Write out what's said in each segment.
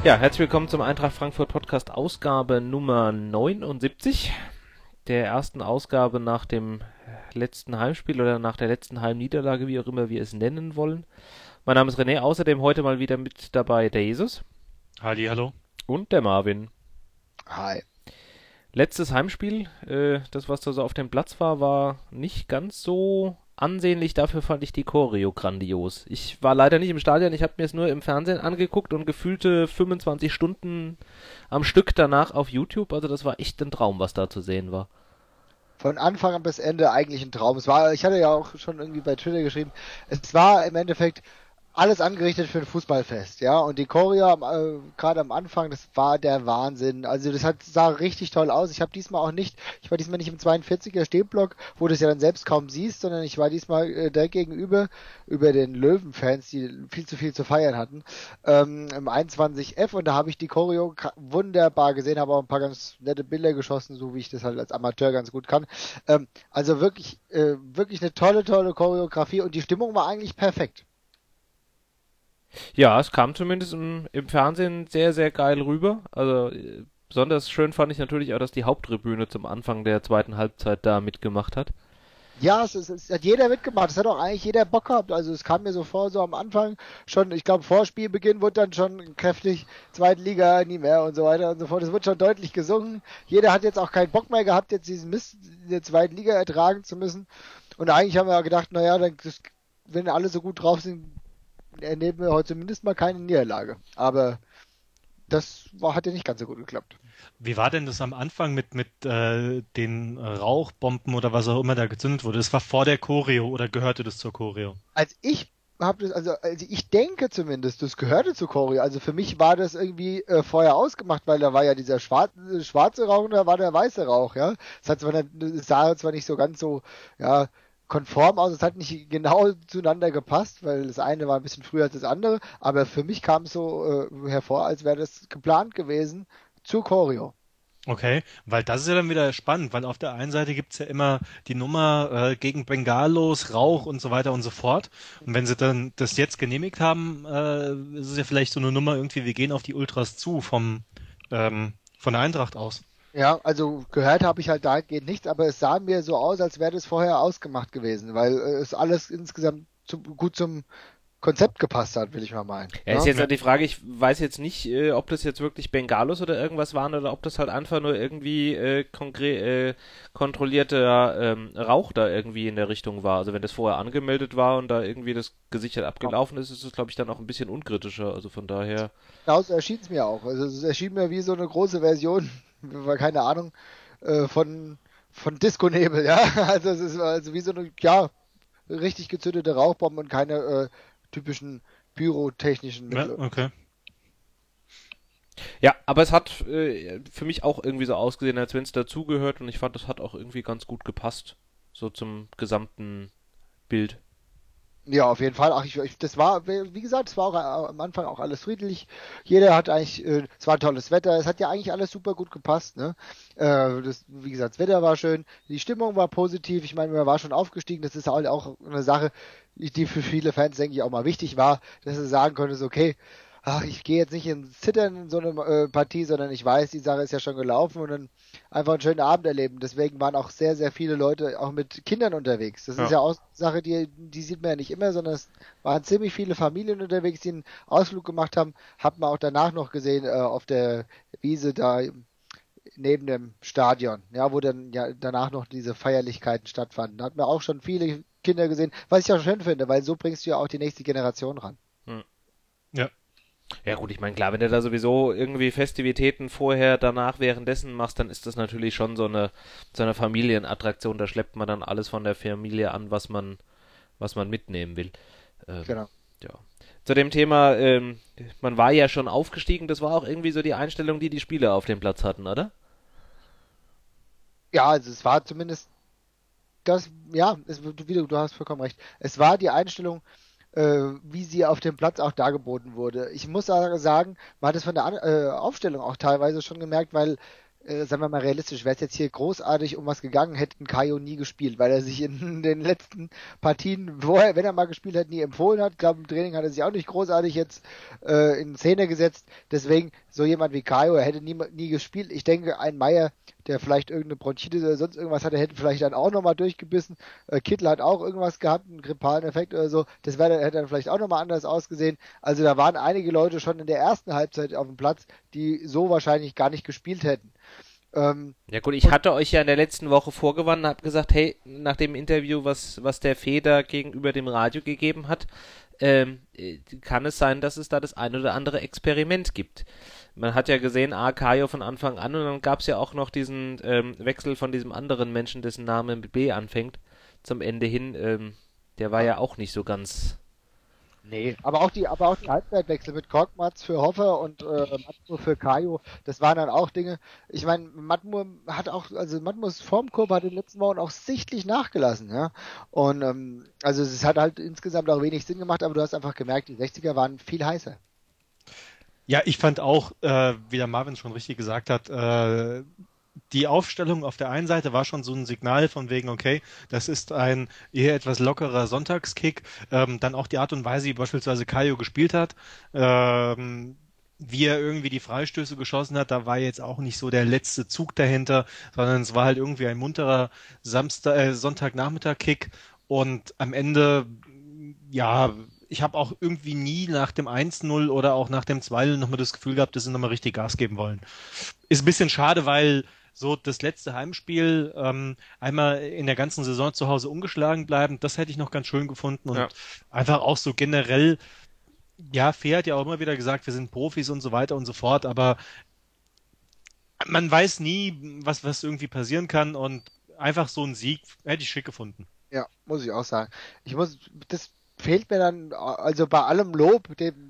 Ja, herzlich willkommen zum Eintracht Frankfurt Podcast Ausgabe Nummer 79, der ersten Ausgabe nach dem letzten Heimspiel oder nach der letzten Heimniederlage, wie auch immer wir es nennen wollen. Mein Name ist René, außerdem heute mal wieder mit dabei der Jesus Halli, hallo. und der Marvin. Hi. Letztes Heimspiel, das was da so auf dem Platz war, war nicht ganz so ansehnlich. Dafür fand ich die Choreo grandios. Ich war leider nicht im Stadion, ich habe mir es nur im Fernsehen angeguckt und gefühlte 25 Stunden am Stück danach auf YouTube. Also das war echt ein Traum, was da zu sehen war. Von Anfang an bis Ende eigentlich ein Traum. Ich hatte ja auch schon irgendwie bei Twitter geschrieben, es war im Endeffekt alles angerichtet für ein Fußballfest, ja. Und die Choreo gerade am Anfang, das war der Wahnsinn. Also sah richtig toll aus. Ich war diesmal nicht im 42er Stehblock, wo du es ja dann selbst kaum siehst, sondern ich war diesmal direkt gegenüber, über den Löwenfans, die viel zu feiern hatten, im 21F, und da habe ich die Choreo wunderbar gesehen, habe auch ein paar ganz nette Bilder geschossen, so wie ich das halt als Amateur ganz gut kann. Also wirklich eine tolle Choreografie, und die Stimmung war eigentlich perfekt. Ja, es kam zumindest im Fernsehen sehr, sehr geil rüber. Also besonders schön fand ich natürlich auch, dass die Haupttribüne zum Anfang der zweiten Halbzeit da mitgemacht hat. Ja, es hat jeder mitgemacht. Es hat auch eigentlich jeder Bock gehabt. Also es kam mir so vor, so am Anfang schon, ich glaube, vor Spielbeginn wurde dann schon kräftig Zweitliga, nie mehr und so weiter und so fort. Es wird schon deutlich gesungen. Jeder hat jetzt auch keinen Bock mehr gehabt, jetzt diesen Mist in der zweiten Liga ertragen zu müssen. Und eigentlich haben wir ja gedacht, naja, wenn alle so gut drauf sind, erleben wir heute zumindest mal keine Niederlage. Aber hat ja nicht ganz so gut geklappt. Wie war denn das am Anfang mit den Rauchbomben oder was auch immer da gezündet wurde? Das war vor der Choreo oder gehörte das zur Choreo? Als ich habe das, also ich denke zumindest, das gehörte zu Choreo. Also für mich war das irgendwie vorher ausgemacht, weil da war ja dieser schwarze Rauch und da war der weiße Rauch, ja. Es sah zwar nicht so ganz so, ja, konform aus, es hat nicht genau zueinander gepasst, weil das eine war ein bisschen früher als das andere, aber für mich kam es so hervor, als wäre das geplant gewesen zu Choreo. Okay, weil das ist ja dann wieder spannend, weil auf der einen Seite gibt's ja immer die Nummer gegen Bengalos, Rauch und so weiter und so fort. Und wenn sie dann das jetzt genehmigt haben, ist es ja vielleicht so eine Nummer irgendwie, wir gehen auf die Ultras zu von der Eintracht aus. Ja, also gehört habe ich halt dahingehend nichts, aber es sah mir so aus, als wäre das vorher ausgemacht gewesen, weil es alles insgesamt gut zum Konzept gepasst hat, will ich mal meinen. Ja, ist Ja? jetzt halt die Frage, ich weiß jetzt nicht, ob das jetzt wirklich Bengalos oder irgendwas waren oder ob das halt einfach nur irgendwie kontrollierter Rauch da irgendwie in der Richtung war. Also wenn das vorher angemeldet war und da irgendwie das gesichert abgelaufen ist, ist es, glaube ich, dann auch ein bisschen unkritischer. Also von daher. Genauso erschien es mir auch. Also es erschien mir wie so eine große Version, keine Ahnung, von Disco-Nebel, ja. Also es ist also wie so eine, ja, richtig gezündete Rauchbombe und keine typischen pyrotechnischen Ja, Mittel. okay. Ja, aber es hat für mich auch irgendwie so ausgesehen, als wenn es dazugehört und ich fand, das hat auch irgendwie ganz gut gepasst. So zum gesamten Bild. Ja, auf jeden Fall. Ach, das war, wie gesagt, es war auch am Anfang auch alles friedlich. Jeder hat eigentlich, es war tolles Wetter. Es hat ja eigentlich alles super gut gepasst, ne? Wie gesagt, das Wetter war schön. Die Stimmung war positiv. Ich meine, man war schon aufgestiegen. Das ist halt auch eine Sache, die für viele Fans, denke ich, auch mal wichtig war, dass du sagen konntest, okay, ach, ich gehe jetzt nicht ins Zittern in so eine Partie, sondern ich weiß, die Sache ist ja schon gelaufen, und dann einfach einen schönen Abend erleben. Deswegen waren auch sehr viele Leute auch mit Kindern unterwegs. Das ist Ja. ja auch eine Sache, die sieht man ja nicht immer, sondern es waren ziemlich viele Familien unterwegs, die einen Ausflug gemacht haben. Hat man auch danach noch gesehen auf der Wiese da neben dem Stadion, ja, wo dann ja danach noch diese Feierlichkeiten stattfanden. Da hat man auch schon viele Kinder gesehen, was ich auch schön finde, weil so bringst du ja auch die nächste Generation ran. Hm. Ja. Ja gut, ich meine, klar, wenn du da sowieso irgendwie Festivitäten vorher, danach, währenddessen machst, dann ist das natürlich schon so eine Familienattraktion. Da schleppt man dann alles von der Familie an, was man mitnehmen will. Ähm, Genau. ja. Zu dem Thema, man war ja schon aufgestiegen, das war auch irgendwie so die Einstellung, die die Spieler auf dem Platz hatten, oder? Ja, also es war zumindest ja, du hast vollkommen recht. Es war die Einstellung, wie sie auf dem Platz auch dargeboten wurde. Ich muss aber sagen, man hat es von der Aufstellung auch teilweise schon gemerkt, weil sagen wir mal realistisch, wäre es jetzt hier großartig um was gegangen, hätten Kaio nie gespielt, weil er sich in den letzten Partien, wenn er mal gespielt hat, nie empfohlen hat. Ich glaube, im Training hat er sich auch nicht großartig jetzt in Szene gesetzt. Deswegen, so jemand wie Kaio, er hätte nie gespielt. Ich denke, ein Meier, der vielleicht irgendeine Bronchitis oder sonst irgendwas hatte, hätte vielleicht dann auch nochmal durchgebissen. Kittel hat auch irgendwas gehabt, einen grippalen Effekt oder so. Das hätte dann vielleicht auch nochmal anders ausgesehen. Also da waren einige Leute schon in der ersten Halbzeit auf dem Platz, die so wahrscheinlich gar nicht gespielt hätten. Ja gut, ich hatte euch ja in der letzten Woche vorgewarnt und habe gesagt, hey, nach dem Interview, was der Feder gegenüber dem Radio gegeben hat, kann es sein, dass es da das ein oder andere Experiment gibt. Man hat ja gesehen, Kaio von Anfang an und dann gab es ja auch noch diesen Wechsel von diesem anderen Menschen, dessen Name mit B anfängt, zum Ende hin. Der war ja auch nicht so ganz... Nee, aber auch die Halbzeitwechsel mit Korkmaz für Hoffer und Matmur für Kaio, das waren dann auch Dinge. Ich meine, Matmurs Formkurve hat in den letzten Wochen auch sichtlich nachgelassen, ja. Und also es hat halt insgesamt auch wenig Sinn gemacht, aber du hast einfach gemerkt, die 60er waren viel heißer. Ja, ich fand auch, wie der Marvin schon richtig gesagt hat, die Aufstellung auf der einen Seite war schon so ein Signal von wegen, okay, das ist ein eher etwas lockerer Sonntagskick. Dann auch die Art und Weise, wie beispielsweise Kaio gespielt hat, wie er irgendwie die Freistöße geschossen hat, da war jetzt auch nicht so der letzte Zug dahinter, sondern es war halt irgendwie ein munterer Sonntagnachmittag-Kick und am Ende, ja, ich habe auch irgendwie nie nach dem 1-0 oder auch nach dem 2-0 nochmal das Gefühl gehabt, dass sie nochmal richtig Gas geben wollen. Ist ein bisschen schade, weil so das letzte Heimspiel einmal in der ganzen Saison zu Hause ungeschlagen bleiben, das hätte ich noch ganz schön gefunden und einfach auch so generell, ja, Fee hat ja auch immer wieder gesagt, wir sind Profis und so weiter und so fort, aber man weiß nie, was irgendwie passieren kann und einfach so ein Sieg hätte ich schick gefunden. Ja, muss ich auch sagen. Das fehlt mir dann, also bei allem Lob,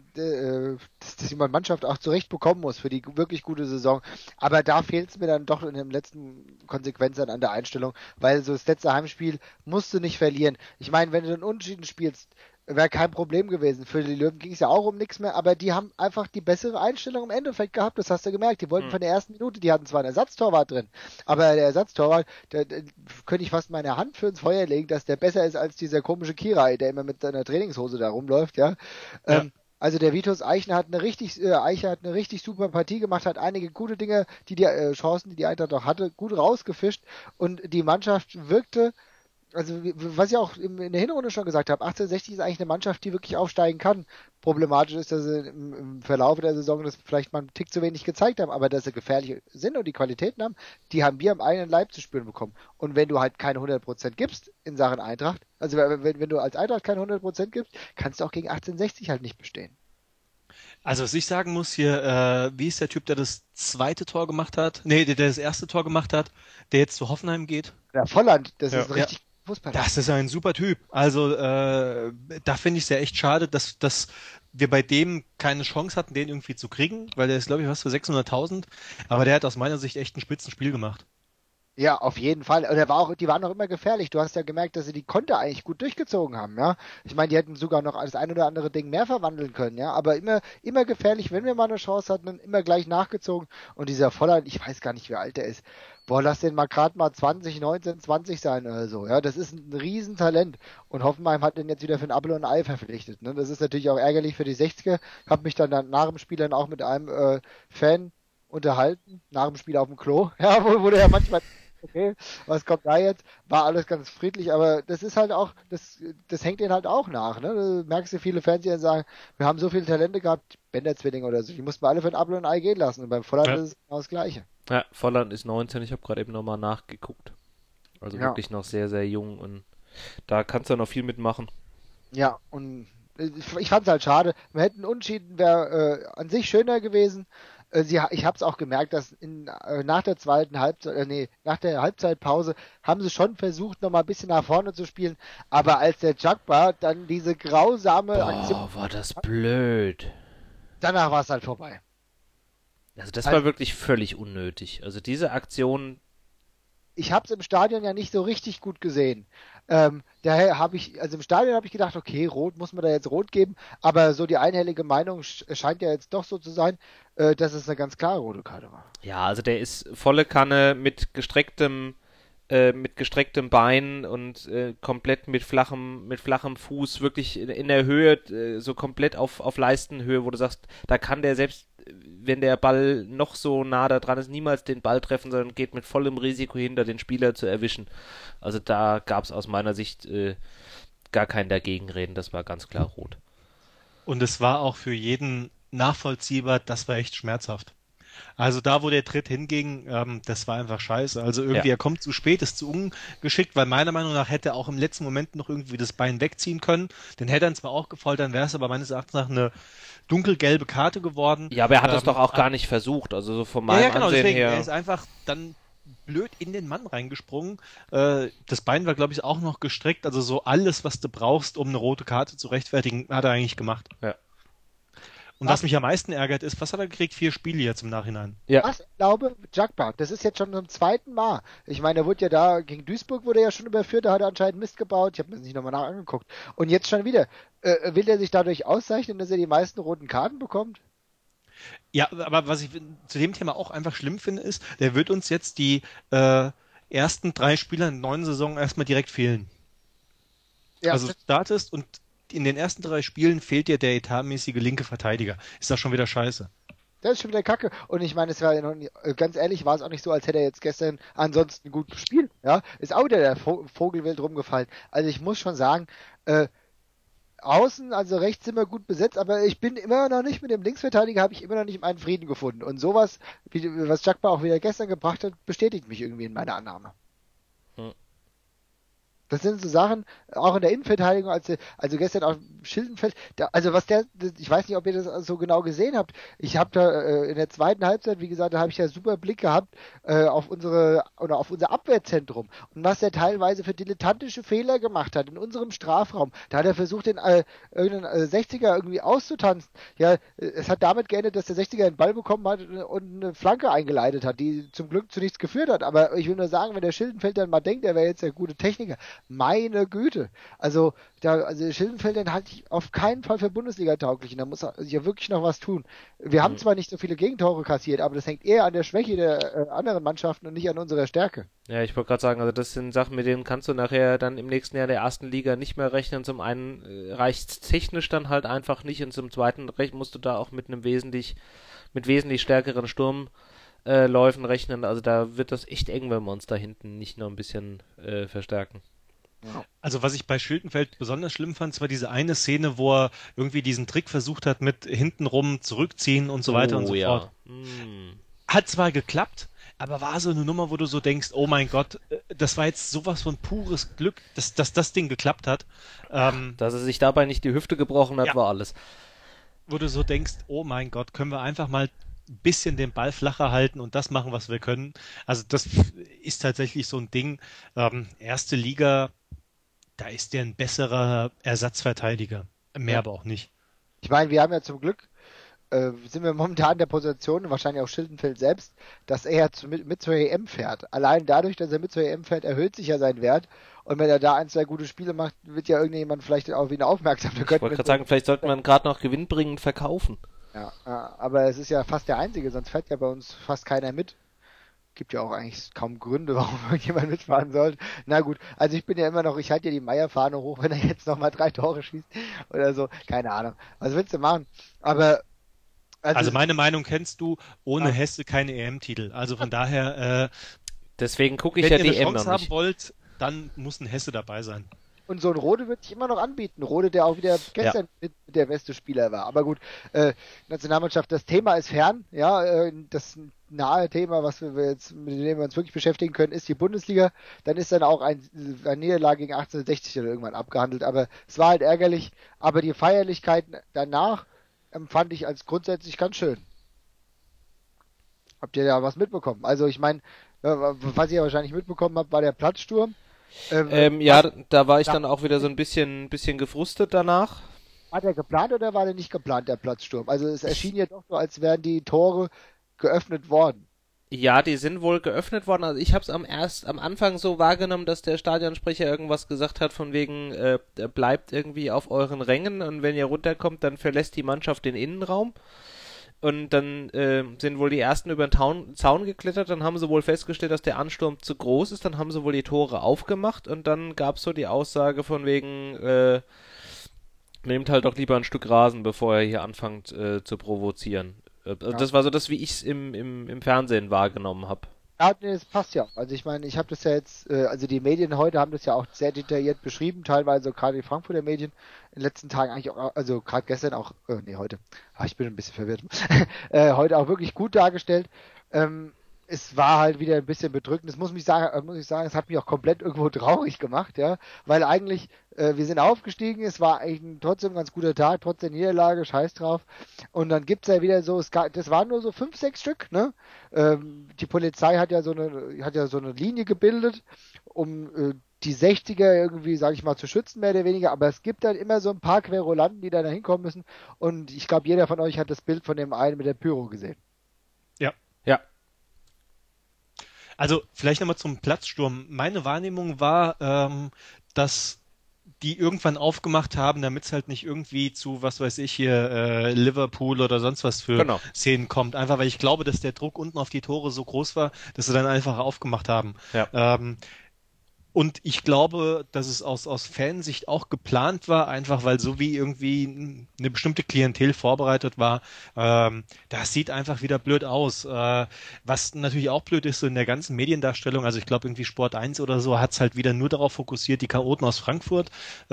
dass die Mannschaft auch zurecht bekommen muss für die wirklich gute Saison. Aber da fehlt es mir dann doch in den letzten Konsequenzen an der Einstellung, weil so das letzte Heimspiel musst du nicht verlieren. Ich meine, wenn du einen Unentschieden spielst, wäre kein Problem gewesen. Für die Löwen ging es ja auch um nichts mehr, aber die haben einfach die bessere Einstellung im Endeffekt gehabt, das hast du gemerkt. Die wollten von der ersten Minute, die hatten zwar einen Ersatztorwart drin, aber der Ersatztorwart, der könnte ich fast meine Hand für ins Feuer legen, dass der besser ist als dieser komische Kirai, der immer mit seiner Trainingshose da rumläuft, ja. Also der Vitus Eichner hat eine richtig super Partie gemacht, hat einige gute Dinge, die Chancen, die Eintracht auch hatte, gut rausgefischt und die Mannschaft wirkte, also was ich auch in der Hinrunde schon gesagt habe, 1860 ist eigentlich eine Mannschaft, die wirklich aufsteigen kann. Problematisch ist, dass sie im Verlauf der Saison das vielleicht mal einen Tick zu wenig gezeigt haben, aber dass sie gefährlich sind und die Qualitäten haben, die haben wir am eigenen Leib zu spüren bekommen. Und wenn du halt keine 100% gibst in Sachen Eintracht, also wenn du als Eintracht keine 100% gibst, kannst du auch gegen 1860 halt nicht bestehen. Also was ich sagen muss hier, wie ist der Typ, der das zweite Tor gemacht hat? Nee, der das erste Tor gemacht hat, der jetzt zu Hoffenheim geht? Der Volland, das ist richtig Fußballer. Das ist ein super Typ. Also da finde ich es ja echt schade, dass wir bei dem keine Chance hatten, den irgendwie zu kriegen, weil der ist, glaube ich, was für 600.000. Aber der hat aus meiner Sicht echt ein Spitzenspiel gemacht. Ja, auf jeden Fall. Und die waren auch immer gefährlich. Du hast ja gemerkt, dass sie die Konter eigentlich gut durchgezogen haben, ja. Ich meine, die hätten sogar noch das ein oder andere Ding mehr verwandeln können, ja. Aber immer gefährlich, wenn wir mal eine Chance hatten, dann immer gleich nachgezogen. Und dieser Volland, ich weiß gar nicht, wie alt der ist. Boah, lass den mal gerade mal 19, 20 sein oder so, ja. Das ist ein Riesentalent. Und Hoffenheim hat den jetzt wieder für ein Apfel und ein Ei verpflichtet, ne. Das ist natürlich auch ärgerlich für die 60er. Hab mich dann nach dem Spiel dann auch mit einem Fan unterhalten, nach dem Spiel auf dem Klo, ja, wo der ja manchmal okay, was kommt da jetzt? War alles ganz friedlich, aber das ist halt auch, das hängt denen halt auch nach, ne? Du merkst du, viele Fans, die dann sagen, wir haben so viele Talente gehabt, Bender-Zwillinge oder so, die mussten wir alle für ein Apfel und ein Ei gehen lassen. Und beim Volland ist es genau das Gleiche. Ja, Volland ist 19, ich habe gerade eben nochmal nachgeguckt. Also wirklich noch sehr, sehr jung und da kannst du noch viel mitmachen. Ja, und ich fand es halt schade. Wir hätten Unentschieden, wäre an sich schöner gewesen. Ich habe es auch gemerkt, dass nach der zweiten Halbzeit, nach der Halbzeitpause haben sie schon versucht, noch mal ein bisschen nach vorne zu spielen. Aber als der Jagba dann diese grausame Aktion, war das blöd. Danach war es halt vorbei. Also das war wirklich völlig unnötig. Also diese Aktion, ich habe es im Stadion ja nicht so richtig gut gesehen. Daher also im Stadion habe ich gedacht, okay, rot, muss man da jetzt rot geben, aber so die einhellige Meinung scheint ja jetzt doch so zu sein, dass es eine ganz klare rote Karte war. Ja, also der ist volle Kanne mit gestrecktem Bein und komplett mit flachem Fuß, wirklich in der Höhe, so komplett auf Leistenhöhe, wo du sagst, da kann der selbst, wenn der Ball noch so nah da dran ist, niemals den Ball treffen, sondern geht mit vollem Risiko hinter, den Spieler zu erwischen. Also da gab es aus meiner Sicht gar kein Dagegenreden, das war ganz klar rot. Und es war auch für jeden nachvollziehbar, das war echt schmerzhaft. Also da, wo der Tritt hinging, das war einfach scheiße. Also irgendwie, Ja. er kommt zu spät, ist zu ungeschickt, weil meiner Meinung nach hätte er auch im letzten Moment noch irgendwie das Bein wegziehen können. Den hätte er zwar auch gefault, dann wäre es aber meines Erachtens nach eine dunkelgelbe Karte geworden. Ja, aber er hat es doch auch gar nicht versucht, also so von meinem genau, Ansehen deswegen, her. er ist einfach dann blöd in den Mann reingesprungen. Das Bein war, glaube ich, auch noch gestreckt. Also so alles, was du brauchst, um eine rote Karte zu rechtfertigen, hat er eigentlich gemacht. Ja. Und was mich am meisten ärgert, ist, was hat er gekriegt? 4 Spiele jetzt im Nachhinein. Ja. Was? Ich glaube, Jagba, das ist jetzt schon zum zweiten Mal. Ich meine, er wurde ja da, gegen Duisburg wurde er ja schon überführt, da hat er anscheinend Mist gebaut. Ich habe mir das nicht nochmal angeguckt. Und jetzt schon wieder. Will er sich dadurch auszeichnen, dass er die meisten roten Karten bekommt? Ja, aber was ich zu dem Thema auch einfach schlimm finde, ist, der wird uns jetzt die ersten 3 Spieler in der neuen Saison erstmal direkt fehlen. Ja, Also du startest und in den ersten 3 Spielen fehlt dir der etatmäßige linke Verteidiger. Ist das schon wieder scheiße. das ist schon wieder Kacke. Und ich meine, es war ja noch nie, ganz ehrlich, war es auch nicht so, als hätte er jetzt gestern ansonsten gut gespielt. Ja, ist auch wieder der Vogelwild rumgefallen. Also ich muss schon sagen, außen, also rechts sind wir gut besetzt, aber ich bin immer noch nicht mit dem Linksverteidiger, habe ich immer noch nicht meinen Frieden gefunden. Und sowas, was Jagba auch wieder gestern gebracht hat, bestätigt mich irgendwie in meiner Annahme. Hm. Das sind so Sachen, auch in der Innenverteidigung, also gestern auf Schildenfeld, also ich weiß nicht, ob ihr das so genau gesehen habt. Ich habe da in der zweiten Halbzeit, wie gesagt, da habe ich ja super Blick gehabt auf unser Abwehrzentrum und was er teilweise für dilettantische Fehler gemacht hat in unserem Strafraum. Da hat er versucht, den irgendeinen 60er irgendwie auszutanzen. Ja, es hat damit geendet, dass der 60er einen Ball bekommen hat und eine Flanke eingeleitet hat, die zum Glück zu nichts geführt hat. Aber ich will nur sagen, wenn der Schildenfeld dann mal denkt, er wäre jetzt der gute Techniker, meine Güte. Also Schildenfeld, den halte ich auf keinen Fall für Bundesliga tauglich. Und da muss er ja wirklich noch was tun. Wir haben zwar nicht so viele Gegentore kassiert, aber das hängt eher an der Schwäche der anderen Mannschaften und nicht an unserer Stärke. Ja, ich wollte gerade sagen, also das sind Sachen, mit denen kannst du nachher dann im nächsten Jahr in der ersten Liga nicht mehr rechnen. Zum einen reicht's technisch dann halt einfach nicht und zum zweiten musst du da auch mit wesentlich stärkeren Sturmläufen rechnen. Also da wird das echt eng, wenn wir uns da hinten nicht noch ein bisschen verstärken. Also was ich bei Schildenfeld besonders schlimm fand, war diese eine Szene, wo er irgendwie diesen Trick versucht hat mit hintenrum zurückziehen und so weiter und so fort. Hat zwar geklappt, aber war so eine Nummer, wo du so denkst, oh mein Gott, das war jetzt sowas von pures Glück, dass das Ding geklappt hat. Dass er sich dabei nicht die Hüfte gebrochen hat, Ja. war alles. Wo du so denkst, oh mein Gott, können wir einfach mal ein bisschen den Ball flacher halten und das machen, was wir können. Also das ist tatsächlich so ein Ding. Erste Liga, da ist der ein besserer Ersatzverteidiger. Mehr aber auch nicht. Ich meine, wir haben ja zum Glück, sind wir momentan in der Position, wahrscheinlich auch Schildenfeld selbst, dass er mit zur EM fährt. Allein dadurch, dass er mit zur EM fährt, erhöht sich ja sein Wert. Und wenn er da 1, 2 gute Spiele macht, wird ja irgendjemand vielleicht auf ihn aufmerksam. Ich wollte gerade sagen, vielleicht sollte man gerade noch gewinnbringend verkaufen. Ja, aber es ist ja fast der Einzige, sonst fährt ja bei uns fast keiner mit. Gibt ja auch eigentlich kaum Gründe, warum irgendjemand mitfahren sollte. Na gut, also ich bin ja immer noch, ich halte ja die Meier-Fahne hoch, wenn er jetzt nochmal 3 Tore schießt oder so. Keine Ahnung. Was willst du machen? Aber Also meine Meinung kennst du, ohne Hesse keine EM-Titel. Also von daher, deswegen gucke ich wenn ja ihr die eine EM Chance noch haben nicht. wollt, dann muss ein Hesse dabei sein. Und so ein Rode wird sich immer noch anbieten. Rode, der auch wieder gestern mit der beste Spieler war. Aber gut, Nationalmannschaft, das Thema ist fern. Ja, das nahe Thema, mit dem wir uns wirklich beschäftigen können, ist die Bundesliga. Dann ist dann auch eine Niederlage gegen 1860 oder irgendwann abgehandelt. Aber es war halt ärgerlich. Aber die Feierlichkeiten danach empfand ich als grundsätzlich ganz schön. Habt ihr da was mitbekommen? Also ich meine, was ihr wahrscheinlich mitbekommen habt, war der Platzsturm. Ja, da war ich dann auch wieder so ein bisschen gefrustet danach. War der geplant oder war der nicht geplant, der Platzsturm? Also es erschien ja doch so, als wären die Tore geöffnet worden. Ja, die sind wohl geöffnet worden. Also ich habe es am Anfang so wahrgenommen, dass der Stadionsprecher irgendwas gesagt hat von wegen, bleibt irgendwie auf euren Rängen und wenn ihr runterkommt, dann verlässt die Mannschaft den Innenraum. Und dann sind wohl die ersten über den Zaun geklettert, dann haben sie wohl festgestellt, dass der Ansturm zu groß ist, dann haben sie wohl die Tore aufgemacht und dann gab es so die Aussage von wegen, nehmt halt doch lieber ein Stück Rasen, bevor ihr hier anfangt zu provozieren. Also Ja. das war so das, wie ich es im Fernsehen wahrgenommen habe. Ja, nee, das passt ja. Also ich meine, ich habe das ja jetzt, also die Medien heute haben das ja auch sehr detailliert beschrieben, teilweise gerade die Frankfurter Medien in den letzten Tagen eigentlich auch, also gerade gestern auch, nee, heute, ich bin ein bisschen verwirrt, heute auch wirklich gut dargestellt. Es war halt wieder ein bisschen bedrückend. Das muss ich sagen, es hat mich auch komplett irgendwo traurig gemacht, ja, weil eigentlich, wir sind aufgestiegen, es war eigentlich trotzdem ein ganz guter Tag, trotz der Niederlage, scheiß drauf. Und dann gibt's ja wieder so, das waren nur so 5, 6 Stück, ne? Die Polizei hat ja so eine Linie gebildet, um die 60er irgendwie, sage ich mal, zu schützen, mehr oder weniger. Aber es gibt dann immer so ein paar Querulanten, die da hinkommen müssen. Und ich glaube, jeder von euch hat das Bild von dem einen mit der Pyro gesehen. Ja. Ja, Also vielleicht nochmal zum Platzsturm. Meine Wahrnehmung war, dass die irgendwann aufgemacht haben, damit es halt nicht irgendwie zu, was weiß ich hier, Liverpool oder sonst was für genau. Szenen kommt. Einfach weil ich glaube, dass der Druck unten auf die Tore so groß war, dass sie dann einfach aufgemacht haben. Ja. Und ich glaube, dass es aus Fansicht auch geplant war, einfach weil so wie irgendwie eine bestimmte Klientel vorbereitet war, das sieht einfach wieder blöd aus. Was natürlich auch blöd ist, so in der ganzen Mediendarstellung, also ich glaube irgendwie Sport 1 oder so, hat es halt wieder nur darauf fokussiert, die Chaoten aus Frankfurt.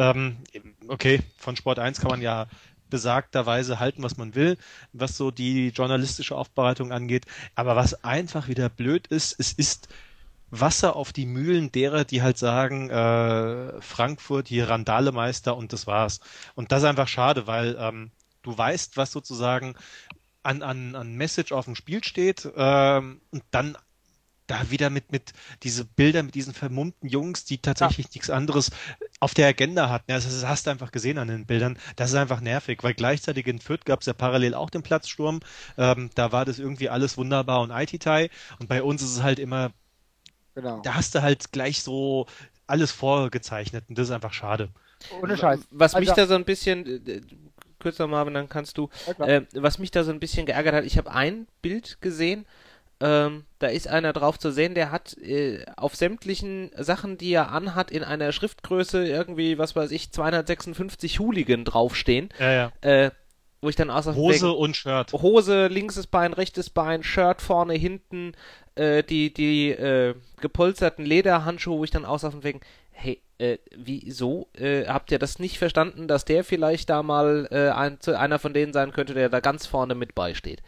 Okay, von Sport 1 kann man ja besagterweise halten, was man will, was so die journalistische Aufbereitung angeht. Aber was einfach wieder blöd ist, es ist Wasser auf die Mühlen derer, die halt sagen, Frankfurt, hier Randalemeister und das war's. Und das ist einfach schade, weil du weißt, was sozusagen an Message auf dem Spiel steht und dann da wieder mit diese Bilder mit diesen vermummten Jungs, die tatsächlich nichts anderes auf der Agenda hatten. Ja, das hast du einfach gesehen an den Bildern. Das ist einfach nervig, weil gleichzeitig in Fürth gab es ja parallel auch den Platzsturm. Da war das irgendwie alles wunderbar und Aititai. Und bei uns ist es halt immer, Genau. da hast du halt gleich so alles vorgezeichnet und das ist einfach schade. Ohne Scheiß. Was mich Also, da so ein bisschen, kürzer Marvin, dann kannst du, ja, klar. was mich da so ein bisschen geärgert hat, ich habe ein Bild gesehen, da ist einer drauf zu sehen, der hat auf sämtlichen Sachen, die er anhat, in einer Schriftgröße irgendwie, was weiß ich, 256 Hooligan draufstehen, Ja, ja. wo ich dann außer Hose und Shirt. Hose, linkes Bein, rechtes Bein, Shirt vorne, hinten, die gepolsterten Lederhandschuhe, wo ich dann aus dem wegen, hey, wieso habt ihr das nicht verstanden, dass der vielleicht da mal einer von denen sein könnte, der da ganz vorne mit beisteht?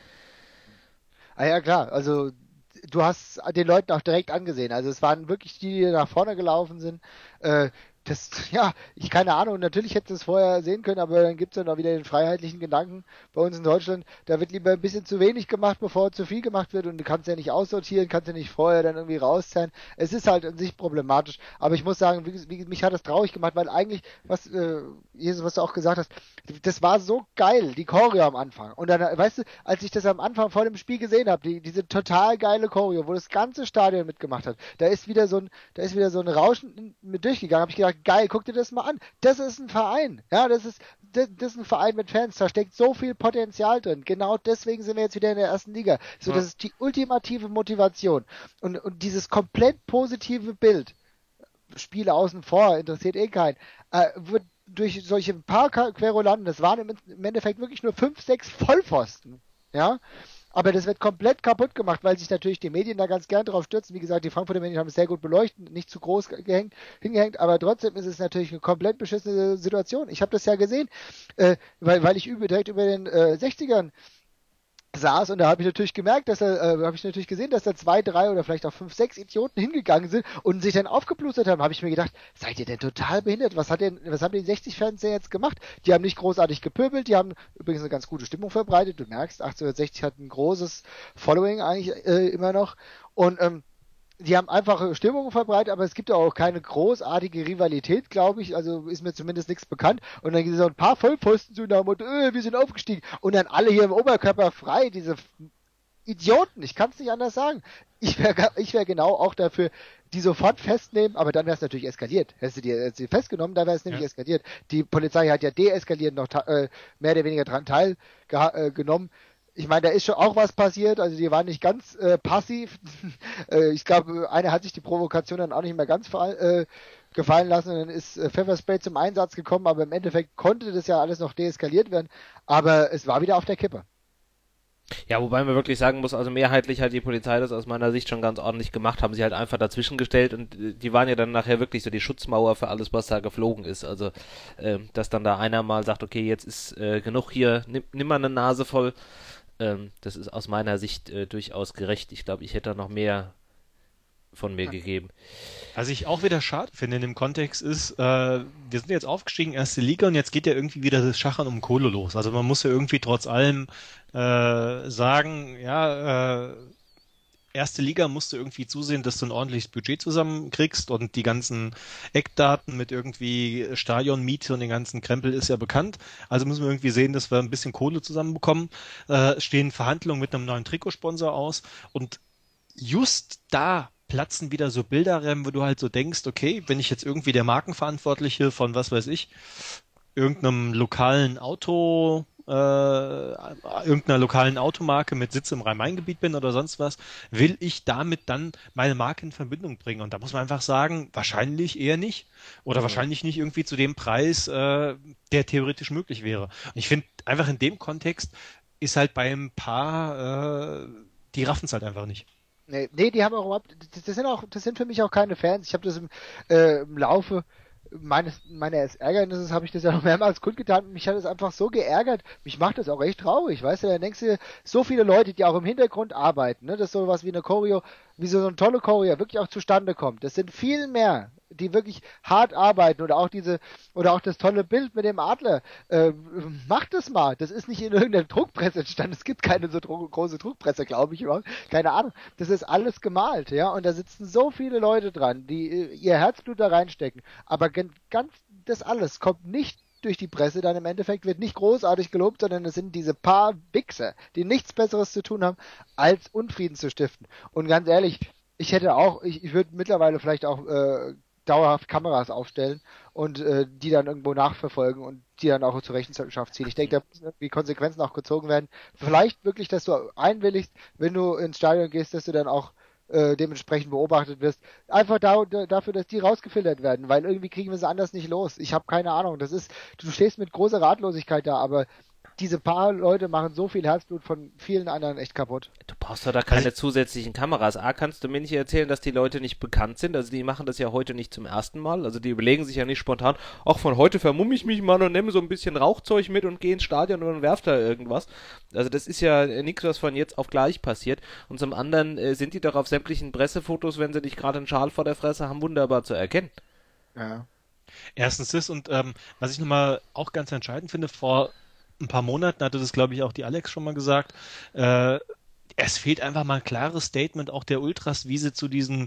Ah ja, klar. Also du hast den Leuten auch direkt angesehen. Also es waren wirklich die, die nach vorne gelaufen sind. Ja, ich keine Ahnung, natürlich hätte es vorher sehen können, aber dann gibt es ja noch wieder den freiheitlichen Gedanken bei uns in Deutschland, da wird lieber ein bisschen zu wenig gemacht, bevor zu viel gemacht wird und du kannst ja nicht aussortieren, kannst ja nicht vorher dann irgendwie rauszahlen. Es ist halt an sich problematisch, aber ich muss sagen, mich hat das traurig gemacht, weil eigentlich, Jesus, was du auch gesagt hast, das war so geil, die Choreo am Anfang. Und dann, weißt du, als ich das am Anfang vor dem Spiel gesehen habe, diese total geile Choreo, wo das ganze Stadion mitgemacht hat, da ist wieder so ein Rauschen mit durchgegangen, habe ich gedacht, geil, guck dir das mal an. Das ist ein Verein. Ja, das ist ein Verein mit Fans. Da steckt so viel Potenzial drin. Genau deswegen sind wir jetzt wieder in der ersten Liga. So, das ist die ultimative Motivation. Und dieses komplett positive Bild, Spiele außen vor, interessiert eh keinen, wird durch solche paar Querulanten, das waren im Endeffekt wirklich nur 5, 6 Vollpfosten. Ja, aber das wird komplett kaputt gemacht, weil sich natürlich die Medien da ganz gern drauf stürzen. Wie gesagt, die Frankfurter Medien haben es sehr gut beleuchtet, nicht zu groß hingehängt, aber trotzdem ist es natürlich eine komplett beschissene Situation. Ich habe das ja gesehen, weil ich direkt über den 60ern saß und da habe ich natürlich gemerkt, habe ich natürlich gesehen, dass da 2, 3 oder vielleicht auch 5, 6 Idioten hingegangen sind und sich dann aufgeplustert haben. Habe ich mir gedacht, seid ihr denn total behindert? Was haben die 60-Fans denn jetzt gemacht? Die haben nicht großartig gepöbelt, die haben übrigens eine ganz gute Stimmung verbreitet. Du merkst, 1860 hat ein großes Following eigentlich immer noch und die haben einfach Stimmung verbreitet, aber es gibt ja auch keine großartige Rivalität, glaube ich. Also ist mir zumindest nichts bekannt. Und dann gibt es so ein paar Vollpfosten zu nach dem Motto, wir sind aufgestiegen. Und dann alle hier im Oberkörper frei, diese Idioten, ich kann es nicht anders sagen. Ich wär genau auch dafür, die sofort festnehmen, aber dann wäre es natürlich eskaliert. Hättest du die festgenommen, dann wäre es nämlich eskaliert. Die Polizei hat ja deeskaliert noch mehr oder weniger dran teilgenommen. Ich meine, da ist schon auch was passiert, also die waren nicht ganz passiv. Ich glaube, einer hat sich die Provokation dann auch nicht mehr ganz gefallen lassen und dann ist Pfefferspray zum Einsatz gekommen, aber im Endeffekt konnte das ja alles noch deeskaliert werden, aber es war wieder auf der Kippe. Ja, wobei man wirklich sagen muss, also mehrheitlich hat die Polizei das aus meiner Sicht schon ganz ordentlich gemacht, haben sie halt einfach dazwischen gestellt und die waren ja dann nachher wirklich so die Schutzmauer für alles, was da geflogen ist. Also, dass dann da einer mal sagt, okay, jetzt ist genug hier, nimm mal eine Nase voll, das ist aus meiner Sicht durchaus gerecht. Ich glaube, ich hätte da noch mehr von mir gegeben. Was ich auch wieder schade finde in dem Kontext ist, wir sind jetzt aufgestiegen, erste Liga, und jetzt geht ja irgendwie wieder das Schachern um Kohle los. Also man muss ja irgendwie trotz allem sagen, ja, erste Liga musst du irgendwie zusehen, dass du ein ordentliches Budget zusammenkriegst, und die ganzen Eckdaten mit irgendwie Stadionmiete und den ganzen Krempel ist ja bekannt. Also müssen wir irgendwie sehen, dass wir ein bisschen Kohle zusammenbekommen. Stehen Verhandlungen mit einem neuen Trikotsponsor aus, und just da platzen wieder so Bilderräume, wo du halt so denkst, okay, wenn ich jetzt irgendwie der Markenverantwortliche von, was weiß ich, irgendeinem lokalen irgendeiner lokalen Automarke mit Sitz im Rhein-Main-Gebiet bin oder sonst was, will ich damit dann meine Marke in Verbindung bringen? Und da muss man einfach sagen, wahrscheinlich eher nicht. Oder wahrscheinlich nicht irgendwie zu dem Preis, der theoretisch möglich wäre. Und ich finde, einfach in dem Kontext ist halt bei ein paar, die raffen es halt einfach nicht. Nee, die haben auch überhaupt, das sind für mich auch keine Fans. Ich habe das im Laufe meines Ärgernisses habe ich das ja noch mehrmals kundgetan. Mich hat es einfach so geärgert. Mich macht das auch echt traurig, weißt du? Dann denkst du, so viele Leute, die auch im Hintergrund arbeiten, ne, dass sowas wie eine Choreo, wie so eine tolle Choreo wirklich auch zustande kommt. Das sind viel mehr, die wirklich hart arbeiten, oder auch das tolle Bild mit dem Adler. Macht das mal. Das ist nicht in irgendeiner Druckpresse entstanden. Es gibt keine so große Druckpresse, glaube ich überhaupt. Keine Ahnung. Das ist alles gemalt, ja. Und da sitzen so viele Leute dran, die ihr Herzblut da reinstecken. Aber ganz das alles kommt nicht durch die Presse, dann im Endeffekt wird nicht großartig gelobt, sondern es sind diese paar Wichser, die nichts Besseres zu tun haben, als Unfrieden zu stiften. Und ganz ehrlich, ich würde mittlerweile vielleicht auch dauerhaft Kameras aufstellen und die dann irgendwo nachverfolgen und die dann auch zur Rechenschaft ziehen. Ich denke, da müssen irgendwie Konsequenzen auch gezogen werden. Vielleicht wirklich, dass du einwilligst, wenn du ins Stadion gehst, dass du dann auch dementsprechend beobachtet wirst. Einfach dafür, dass die rausgefiltert werden, weil irgendwie kriegen wir sie anders nicht los. Ich habe keine Ahnung. Du stehst mit großer Ratlosigkeit da, aber diese paar Leute machen so viel Herzblut von vielen anderen echt kaputt. Du brauchst doch da keine zusätzlichen Kameras. A, kannst du mir nicht erzählen, dass die Leute nicht bekannt sind. Also die machen das ja heute nicht zum ersten Mal. Also die überlegen sich ja nicht spontan, ach, von heute vermumme ich mich mal und nehme so ein bisschen Rauchzeug mit und gehe ins Stadion und werf da irgendwas. Also das ist ja nichts, was von jetzt auf gleich passiert. Und zum anderen sind die doch auf sämtlichen Pressefotos, wenn sie nicht gerade einen Schal vor der Fresse haben, wunderbar zu erkennen. Ja. Erstens das, und was ich nochmal auch ganz entscheidend finde, vor ein paar Monaten hatte das, glaube ich, auch die Alex schon mal gesagt, es fehlt einfach mal ein klares Statement auch der Ultras, wie sie zu diesen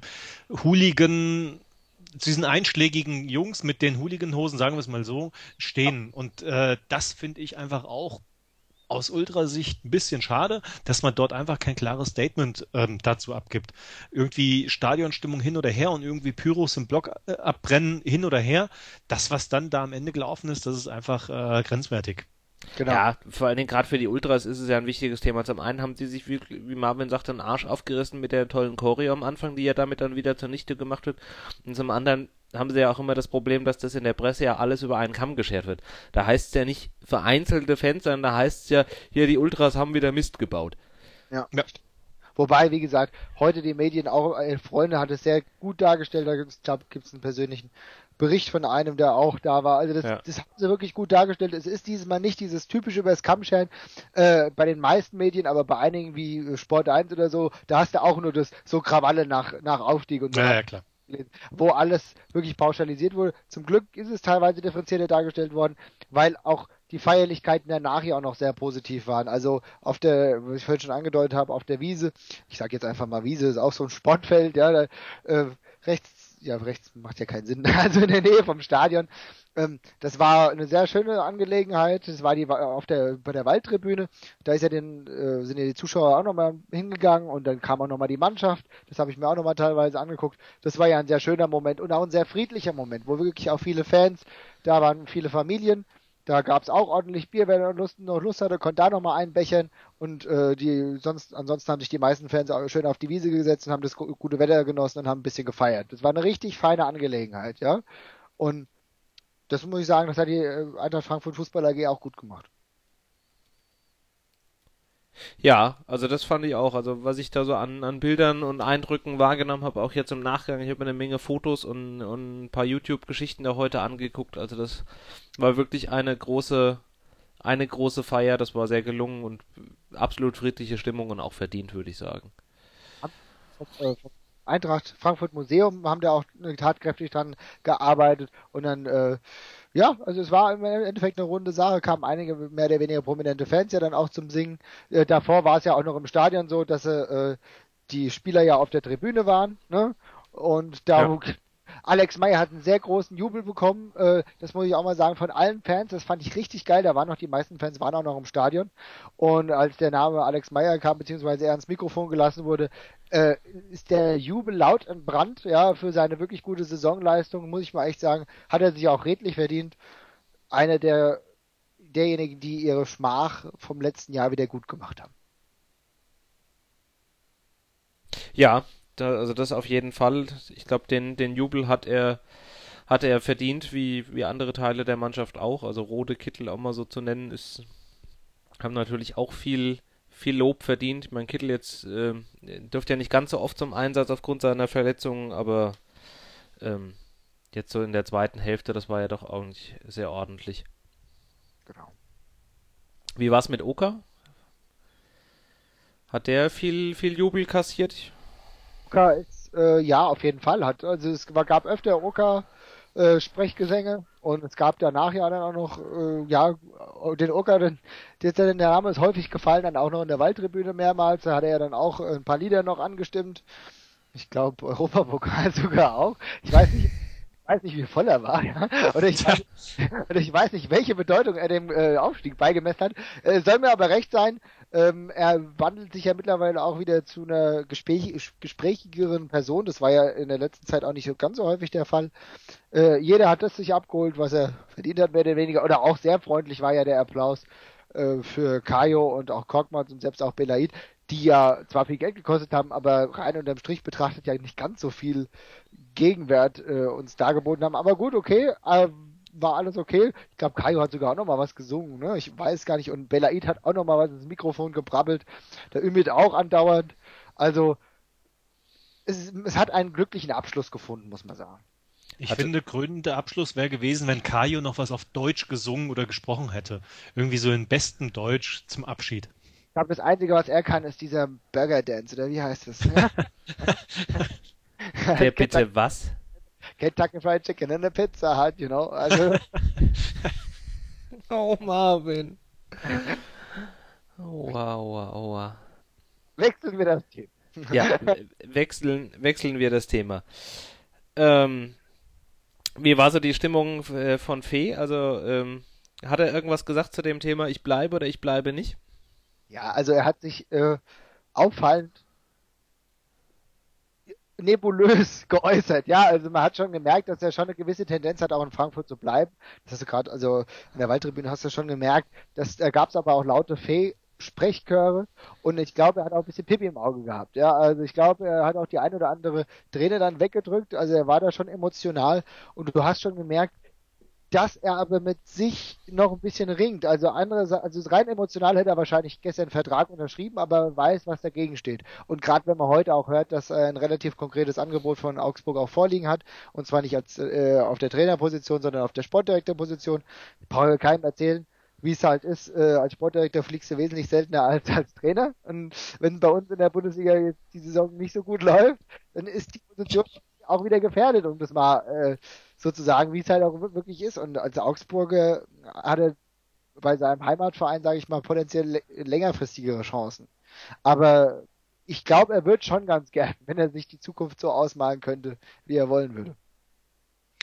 zu diesen einschlägigen Jungs mit den Hooligan-Hosen, sagen wir es mal so, stehen. Und das finde ich einfach auch aus Ultrasicht ein bisschen schade, dass man dort einfach kein klares Statement dazu abgibt. Irgendwie Stadionstimmung hin oder her und irgendwie Pyros im Block abbrennen hin oder her. Das, was dann da am Ende gelaufen ist, das ist einfach grenzwertig. Genau. Ja, vor allen Dingen gerade für die Ultras ist es ja ein wichtiges Thema. Zum einen haben sie sich, wie Marvin sagte, einen Arsch aufgerissen mit der tollen Choreo am Anfang, die ja damit dann wieder zunichte gemacht wird. Und zum anderen haben sie ja auch immer das Problem, dass das in der Presse ja alles über einen Kamm geschert wird. Da heißt es ja nicht vereinzelte Fans, sondern da heißt es ja, hier die Ultras haben wieder Mist gebaut. Ja. Wobei, wie gesagt, heute die Medien auch, Freunde hat es sehr gut dargestellt, da gibt es einen persönlichen Bericht von einem, der auch da war. Also das haben sie wirklich gut dargestellt. Es ist dieses Mal nicht dieses typische übers Kammscheren bei den meisten Medien, aber bei einigen wie Sport 1 oder so, da hast du auch nur das so Krawalle nach Aufstieg und so. Ja, klar. Wo alles wirklich pauschalisiert wurde. Zum Glück ist es teilweise differenzierter dargestellt worden, weil auch die Feierlichkeiten danach ja auch noch sehr positiv waren. Also wie ich vorhin schon angedeutet habe, auf der Wiese, ich sage jetzt einfach mal Wiese, ist auch so ein Sportfeld, ja, rechts macht ja keinen Sinn, also in der Nähe vom Stadion, Das war eine sehr schöne Angelegenheit. Das war bei der Waldtribüne. Da sind ja die Zuschauer auch nochmal hingegangen und dann kam auch nochmal die Mannschaft. Das habe ich mir auch nochmal teilweise angeguckt. Das war ja ein sehr schöner Moment und auch ein sehr friedlicher Moment, wo wirklich auch viele Fans, da waren viele Familien. Da gab es auch ordentlich Bier, wer noch Lust hatte, konnte da nochmal einbechern und ansonsten haben sich die meisten Fans auch schön auf die Wiese gesetzt und haben das gute Wetter genossen und haben ein bisschen gefeiert. Das war eine richtig feine Angelegenheit, ja. Und das muss ich sagen, das hat die Eintracht Frankfurt Fußball AG auch gut gemacht. Ja, also das fand ich auch. Also was ich da so an Bildern und Eindrücken wahrgenommen habe, auch jetzt im Nachgang, ich habe mir eine Menge Fotos und ein paar YouTube-Geschichten da heute angeguckt. Also das war wirklich eine große Feier. Das war sehr gelungen und absolut friedliche Stimmung und auch verdient, würde ich sagen. Vom Eintracht Frankfurt Museum haben da auch tatkräftig dran gearbeitet und dann, ja, also es war im Endeffekt eine runde Sache, kamen einige mehr oder weniger prominente Fans ja dann auch zum Singen. Davor war es ja auch noch im Stadion so, dass die Spieler ja auf der Tribüne waren, ne? Und Ja. Alex Meyer hat einen sehr großen Jubel bekommen, das muss ich auch mal sagen, von allen Fans, das fand ich richtig geil, da waren noch die meisten Fans, waren auch noch im Stadion und als der Name Alex Meyer kam, beziehungsweise er ans Mikrofon gelassen wurde, äh, ist der Jubel laut entbrannt, ja, für seine wirklich gute Saisonleistung, muss ich mal echt sagen, hat er sich auch redlich verdient. Einer derjenigen, die ihre Schmach vom letzten Jahr wieder gut gemacht haben. Ja, also das auf jeden Fall. Ich glaube, den Jubel hatte er verdient, wie andere Teile der Mannschaft auch. Also Rode Kittel auch mal so zu nennen, haben natürlich auch viel Lob verdient. Mein Kittel jetzt dürfte ja nicht ganz so oft zum Einsatz aufgrund seiner Verletzungen, aber ähm, jetzt so in der zweiten Hälfte, das war ja doch eigentlich sehr ordentlich. Genau. Wie war es mit Oka? Hat der viel Jubel kassiert? Oka ist, ja, auf jeden Fall also gab öfter Oka Sprechgesänge und es gab danach ja dann auch noch, ja, den Oka, der Name ist häufig gefallen, dann auch noch in der Waldtribüne mehrmals, da hat er ja dann auch ein paar Lieder noch angestimmt. Ich glaube, Europapokal sogar auch. Ich weiß nicht, wie voll er war, ja. Oder ich weiß nicht, welche Bedeutung er dem Aufstieg beigemessen hat. Soll mir aber recht sein, er wandelt sich ja mittlerweile auch wieder zu einer gesprächigeren Person. Das war ja in der letzten Zeit auch nicht so ganz so häufig der Fall. Jeder hat das sich abgeholt, was er verdient hat, mehr oder weniger. Oder auch sehr freundlich war ja der Applaus für Kajo und auch Korkmaz und selbst auch Belaid, die ja zwar viel Geld gekostet haben, aber rein unterm Strich betrachtet ja nicht ganz so viel Gegenwert uns dargeboten haben. Aber gut, okay, war alles okay. Ich glaube, Kajo hat sogar auch noch mal was gesungen, ne? Ich weiß gar nicht. Und Belaid hat auch noch mal was ins Mikrofon gebrabbelt. Der Ümit auch andauernd. Also, es hat einen glücklichen Abschluss gefunden, muss man sagen. Ich Hatte, finde, krönender Abschluss wäre gewesen, wenn Kajo noch was auf Deutsch gesungen oder gesprochen hätte. Irgendwie so in bestem Deutsch zum Abschied. Ich glaube, das Einzige, was er kann, ist dieser Burger Dance, oder wie heißt es? der bitte was? Kentucky Fried Chicken and a Pizza Hut, you know. Also, Oh, Marvin. Aua, aua, aua. wechseln wir das Thema. Ja, wechseln wir das Thema. Ähm, Wie war so die Stimmung von Fee? Also, hat er irgendwas gesagt zu dem Thema, ich bleibe oder ich bleibe nicht? Ja, also er hat sich auffallend nebulös geäußert. Ja, also man hat schon gemerkt, dass er schon eine gewisse Tendenz hat, auch in Frankfurt zu bleiben. Das hast du gerade, also in der Waldtribüne hast du schon gemerkt, dass da gab es aber auch laute Sprechchöre und ich glaube, er hat auch ein bisschen Pipi im Auge gehabt. Ja, also ich glaube, er hat auch die ein oder andere Träne dann weggedrückt. Also er war da schon emotional und du hast schon gemerkt, dass er aber mit sich noch ein bisschen ringt. Also rein emotional hätte er wahrscheinlich gestern einen Vertrag unterschrieben, aber weiß, was dagegen steht. Und gerade wenn man heute auch hört, dass er ein relativ konkretes Angebot von Augsburg auch vorliegen hat, und zwar nicht auf der Trainerposition, sondern auf der Sportdirektorposition, brauche ich keinem erzählen, wie es halt ist. Als Sportdirektor fliegst du wesentlich seltener als Trainer. Und wenn bei uns in der Bundesliga jetzt die Saison nicht so gut läuft, dann ist die Position auch wieder gefährdet, um das mal sozusagen, wie es halt auch wirklich ist. Und als Augsburger hat er bei seinem Heimatverein, sage ich mal, potenziell längerfristigere Chancen. Aber ich glaube, er wird schon ganz gern, wenn er sich die Zukunft so ausmalen könnte, wie er wollen würde.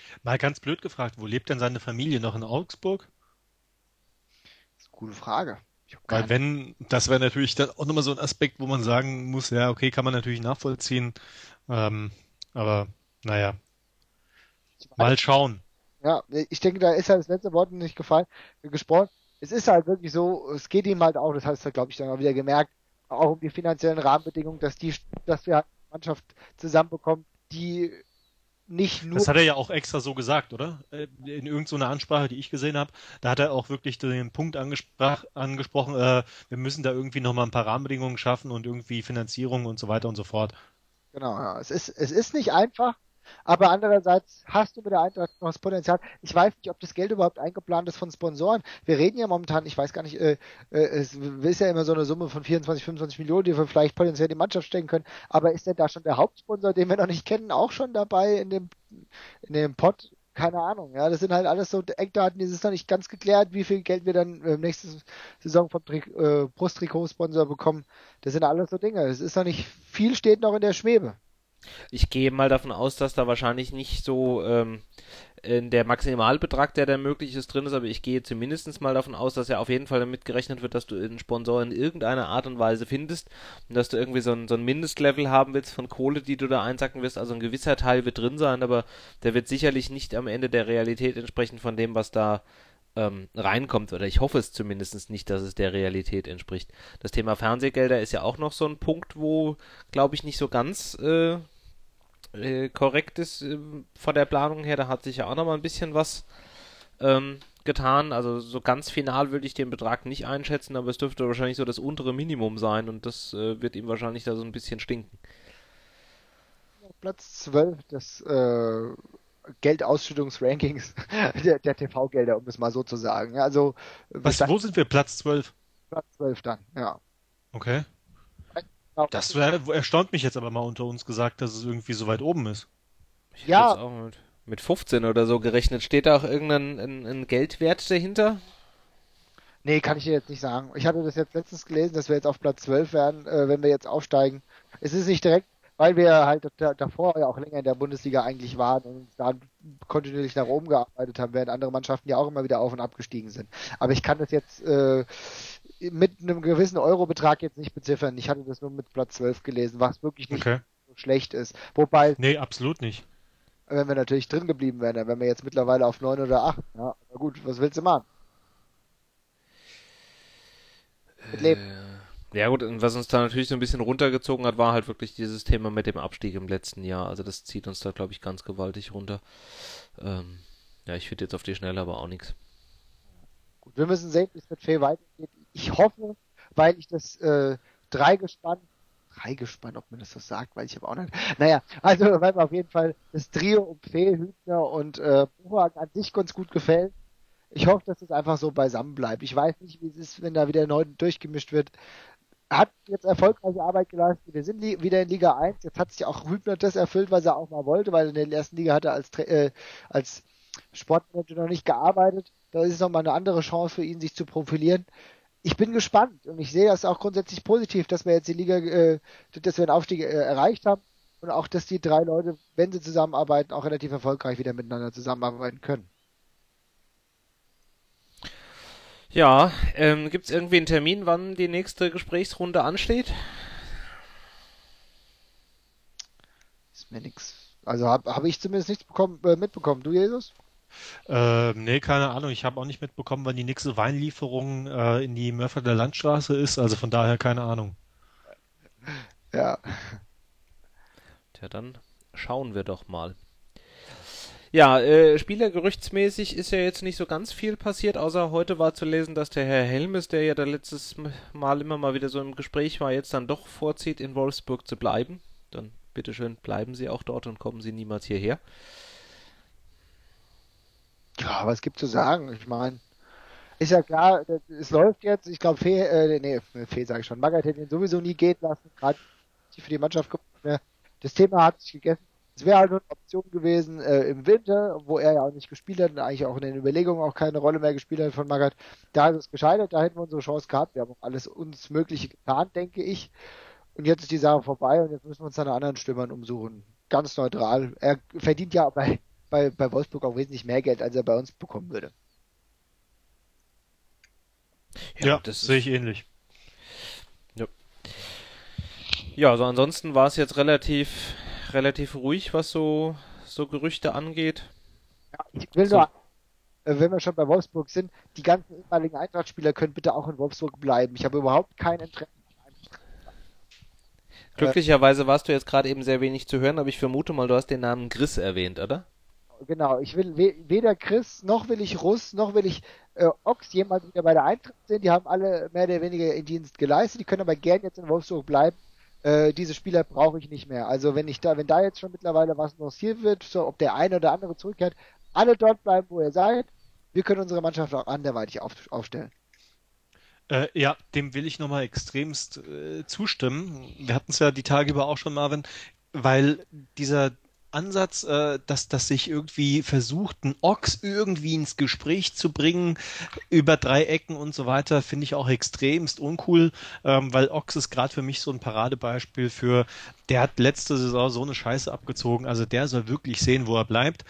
Mal ganz blöd gefragt, wo lebt denn seine Familie noch in Augsburg? Das ist eine gute Frage. Ich habe Weil keine. wenn, das wäre natürlich dann auch nochmal so ein Aspekt, wo man sagen muss, ja, okay, kann man natürlich nachvollziehen. Ähm, aber naja, Ich weiß, mal schauen. ja, ich denke, da ist halt das letzte Wort nicht gefallen, gesprochen. Es ist halt wirklich so, es geht ihm halt auch, das hast du, glaube ich, dann auch wieder gemerkt, auch um die finanziellen Rahmenbedingungen, dass wir halt eine Mannschaft zusammenbekommen, die nicht Das nur, hat er ja auch extra so gesagt, oder? In irgendeiner so Ansprache, die ich gesehen habe, da hat er auch wirklich den Punkt angesprochen, wir müssen da irgendwie nochmal ein paar Rahmenbedingungen schaffen und irgendwie Finanzierung und so weiter und so fort. genau, ja, es ist nicht einfach, aber andererseits hast du mit der Eintracht noch das Potenzial. Ich weiß nicht, ob das Geld überhaupt eingeplant ist von Sponsoren. Wir reden ja momentan, ich weiß gar nicht, es ist ja immer so eine Summe von 24, 25 Millionen, die wir vielleicht potenziell in die Mannschaft stecken können. Aber ist denn da schon der Hauptsponsor, den wir noch nicht kennen, auch schon dabei in dem Pot? Keine Ahnung, ja, das sind halt alles so Eckdaten, die sind noch nicht ganz geklärt, wie viel Geld wir dann nächste Saison vom Brusttrikot-Sponsor bekommen. Das sind alles so Dinge. Es ist noch nicht, viel steht noch in der Schwebe. Ich gehe mal davon aus, dass da wahrscheinlich nicht so der Maximalbetrag, der da möglich ist, drin ist, aber ich gehe zumindest mal davon aus, dass ja auf jeden Fall damit gerechnet wird, dass du einen Sponsor in irgendeiner Art und Weise findest und dass du irgendwie so ein Mindestlevel haben willst von Kohle, die du da einsacken wirst. Also ein gewisser Teil wird drin sein, aber der wird sicherlich nicht am Ende der Realität entsprechen von dem, was da reinkommt, oder ich hoffe es zumindest nicht, dass es der Realität entspricht. Das Thema Fernsehgelder ist ja auch noch so ein Punkt, wo, glaube ich, nicht so ganz korrekt ist von der Planung her. Da hat sich ja auch noch mal ein bisschen was getan. Also so ganz final würde ich den Betrag nicht einschätzen, aber es dürfte wahrscheinlich so das untere Minimum sein und das wird ihm wahrscheinlich da so ein bisschen stinken. Platz 12 des Geldausschüttungsrankings der TV-Gelder, um es mal so zu sagen. Ja, also wir Was, standen wo sind wir? Platz 12? Platz 12 dann, ja. Okay. Was Das ist, erstaunt mich jetzt aber mal unter uns gesagt, dass es irgendwie so weit oben ist. Ich hätte jetzt ja, auch mit 15 oder so gerechnet. Steht da auch irgendein ein Geldwert dahinter? nee, kann ich dir jetzt nicht sagen. Ich hatte das jetzt letztens gelesen, dass wir jetzt auf Platz 12 werden, wenn wir jetzt aufsteigen. Es ist nicht direkt, weil wir halt davor ja auch länger in der Bundesliga eigentlich waren und uns da kontinuierlich nach oben gearbeitet haben, während andere Mannschaften ja auch immer wieder auf und abgestiegen sind. Aber ich kann das jetzt mit einem gewissen Eurobetrag jetzt nicht beziffern. Ich hatte das nur mit Platz 12 gelesen, was wirklich nicht Okay. so schlecht ist. Wobei, Nee, absolut nicht. wenn wir natürlich drin geblieben wären, dann wären wir jetzt mittlerweile auf 9 oder 8. Ja, aber gut, was willst du machen? Mit Leben. Ja gut, und was uns da natürlich so ein bisschen runtergezogen hat, war halt wirklich dieses Thema mit dem Abstieg im letzten Jahr. Also das zieht uns da, glaube ich, ganz gewaltig runter. Ähm, ja, ich finde jetzt auf die Schnelle aber auch nichts. Gut, wir müssen sehen, wie es mit Fee weitergeht. Ich hoffe, weil ich das Dreigespann, ob man das so sagt, weil ich habe auch nicht. Naja, also weil mir auf jeden Fall das Trio um Fee, Hübner und Buchhagen an sich ganz gut gefällt. Ich hoffe, dass es einfach so beisammen bleibt. Ich weiß nicht, wie es ist, wenn da wieder neu durchgemischt wird. Hat jetzt erfolgreiche Arbeit geleistet. Wir sind wieder in Liga 1. Jetzt hat sich auch Hübner das erfüllt, was er auch mal wollte, weil in der ersten Liga hat er als Sportmanager noch nicht gearbeitet. Da ist es nochmal eine andere Chance für ihn, sich zu profilieren. Ich bin gespannt und ich sehe das auch grundsätzlich positiv, dass wir jetzt die Liga, dass wir den Aufstieg erreicht haben und auch, dass die drei Leute, wenn sie zusammenarbeiten, auch relativ erfolgreich wieder miteinander zusammenarbeiten können. Ja, gibt es irgendwie einen Termin, wann die nächste Gesprächsrunde ansteht? Ist mir nix. Also hab ich zumindest nichts mitbekommen. Du, Jesus? Nee, keine Ahnung. Ich habe auch nicht mitbekommen, wann die nächste Weinlieferung in die Mörfelder Landstraße ist. Also von daher keine Ahnung. Ja. Tja, dann schauen wir doch mal. Ja, spielergerüchtsmäßig ist ja jetzt nicht so ganz viel passiert, außer heute war zu lesen, dass der Herr Helmes, der ja da letztes Mal immer mal wieder so im Gespräch war, jetzt dann doch vorzieht, in Wolfsburg zu bleiben. Dann bitteschön, bleiben Sie auch dort und kommen Sie niemals hierher. Ja, was gibt zu sagen? Ich meine, ist ja klar, es läuft jetzt. Ich glaube, Fee sage ich schon. Magath hätte ihn sowieso nie gehen lassen, gerade für die Mannschaft. Das Thema hat sich gegessen. Es wäre halt nur eine Option gewesen im Winter, wo er ja auch nicht gespielt hat und eigentlich auch in den Überlegungen auch keine Rolle mehr gespielt hat von Magath. Da ist es gescheitert, da hätten wir unsere Chance gehabt. Wir haben auch alles uns Mögliche getan, denke ich. Und jetzt ist die Sache vorbei und jetzt müssen wir uns dann nach anderen Stürmern umsuchen. Ganz neutral. Er verdient ja bei bei Wolfsburg auch wesentlich mehr Geld, als er bei uns bekommen würde. Ja, das sehe ich ähnlich. Ja. Ja, also ansonsten war es jetzt relativ ruhig, was so Gerüchte angeht. Ich will So, nur, wenn wir schon bei Wolfsburg sind, die ganzen ehemaligen Eintracht-Spieler können bitte auch in Wolfsburg bleiben. Ich habe überhaupt kein Interesse. glücklicherweise warst du jetzt gerade eben sehr wenig zu hören, aber ich vermute mal, du hast den Namen Griss erwähnt, oder? Genau, ich will weder Chris, noch will ich Russ, noch will ich Ochs jemals wieder bei der Eintracht sehen. Die haben alle mehr oder weniger in Dienst geleistet, die können aber gern jetzt in Wolfsburg bleiben. Diese Spieler brauche ich nicht mehr. Also wenn da jetzt schon mittlerweile was lanciert wird, so ob der eine oder andere zurückkehrt, alle dort bleiben, wo ihr seid. Wir können unsere Mannschaft auch anderweitig aufstellen. Ja, dem will ich nochmal extremst zustimmen. Wir hatten es ja die Tage über auch schon, Marvin, weil dieser Ansatz, dass sich irgendwie versucht, einen Ochs irgendwie ins Gespräch zu bringen, über Dreiecken und so weiter, finde ich auch extremst uncool, weil Ochs ist gerade für mich so ein Paradebeispiel für, der hat letzte Saison so eine Scheiße abgezogen, also der soll wirklich sehen, wo er bleibt.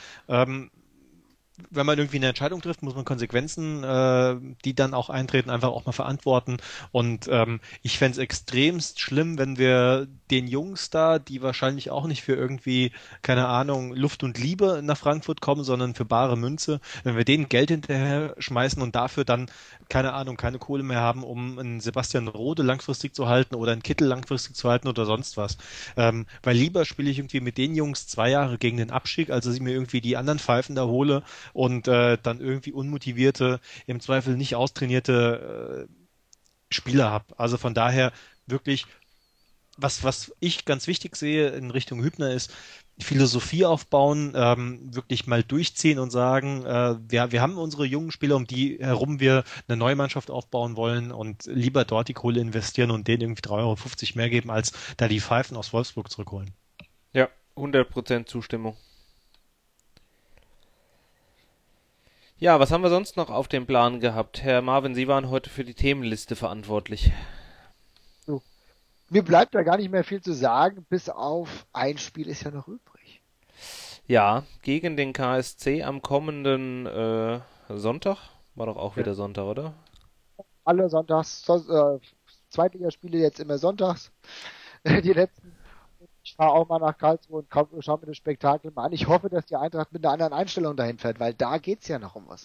Wenn man irgendwie eine Entscheidung trifft, muss man Konsequenzen, die dann auch eintreten, einfach auch mal verantworten. Und ich fände es extremst schlimm, wenn wir den Jungs da, die wahrscheinlich auch nicht für irgendwie, keine Ahnung, Luft und Liebe nach Frankfurt kommen, sondern für bare Münze, wenn wir denen Geld hinterher schmeißen und dafür dann, keine Ahnung, keine Kohle mehr haben, um einen Sebastian Rode langfristig zu halten oder einen Kittel langfristig zu halten oder sonst was. Weil lieber spiele ich irgendwie mit den Jungs 2 Jahre gegen den Abstieg, als dass ich mir irgendwie die anderen Pfeifen da hole und dann irgendwie unmotivierte, im Zweifel nicht austrainierte Spieler habe. Also von daher wirklich, was ich ganz wichtig sehe in Richtung Hübner ist, Philosophie aufbauen, wirklich mal durchziehen und sagen, wir haben unsere jungen Spieler, um die herum wir eine neue Mannschaft aufbauen wollen und lieber dort die Kohle investieren und denen irgendwie 3,50 € mehr geben, als da die Pfeifen aus Wolfsburg zurückholen. Ja, 100% Zustimmung. Ja, was haben wir sonst noch auf dem Plan gehabt? Herr Marvin, Sie waren heute für die Themenliste verantwortlich. So. Mir bleibt da gar nicht mehr viel zu sagen, bis auf ein Spiel ist ja noch übrig. Ja, gegen den KSC am kommenden Sonntag. War doch auch Ja. wieder Sonntag, oder? Alle Sonntags, Zweitligaspiele jetzt immer sonntags. Die letzten. Ich fahre auch mal nach Karlsruhe und schaue mir das Spektakel mal an. Ich hoffe, dass die Eintracht mit einer anderen Einstellung dahin fährt, weil da geht's ja noch um was.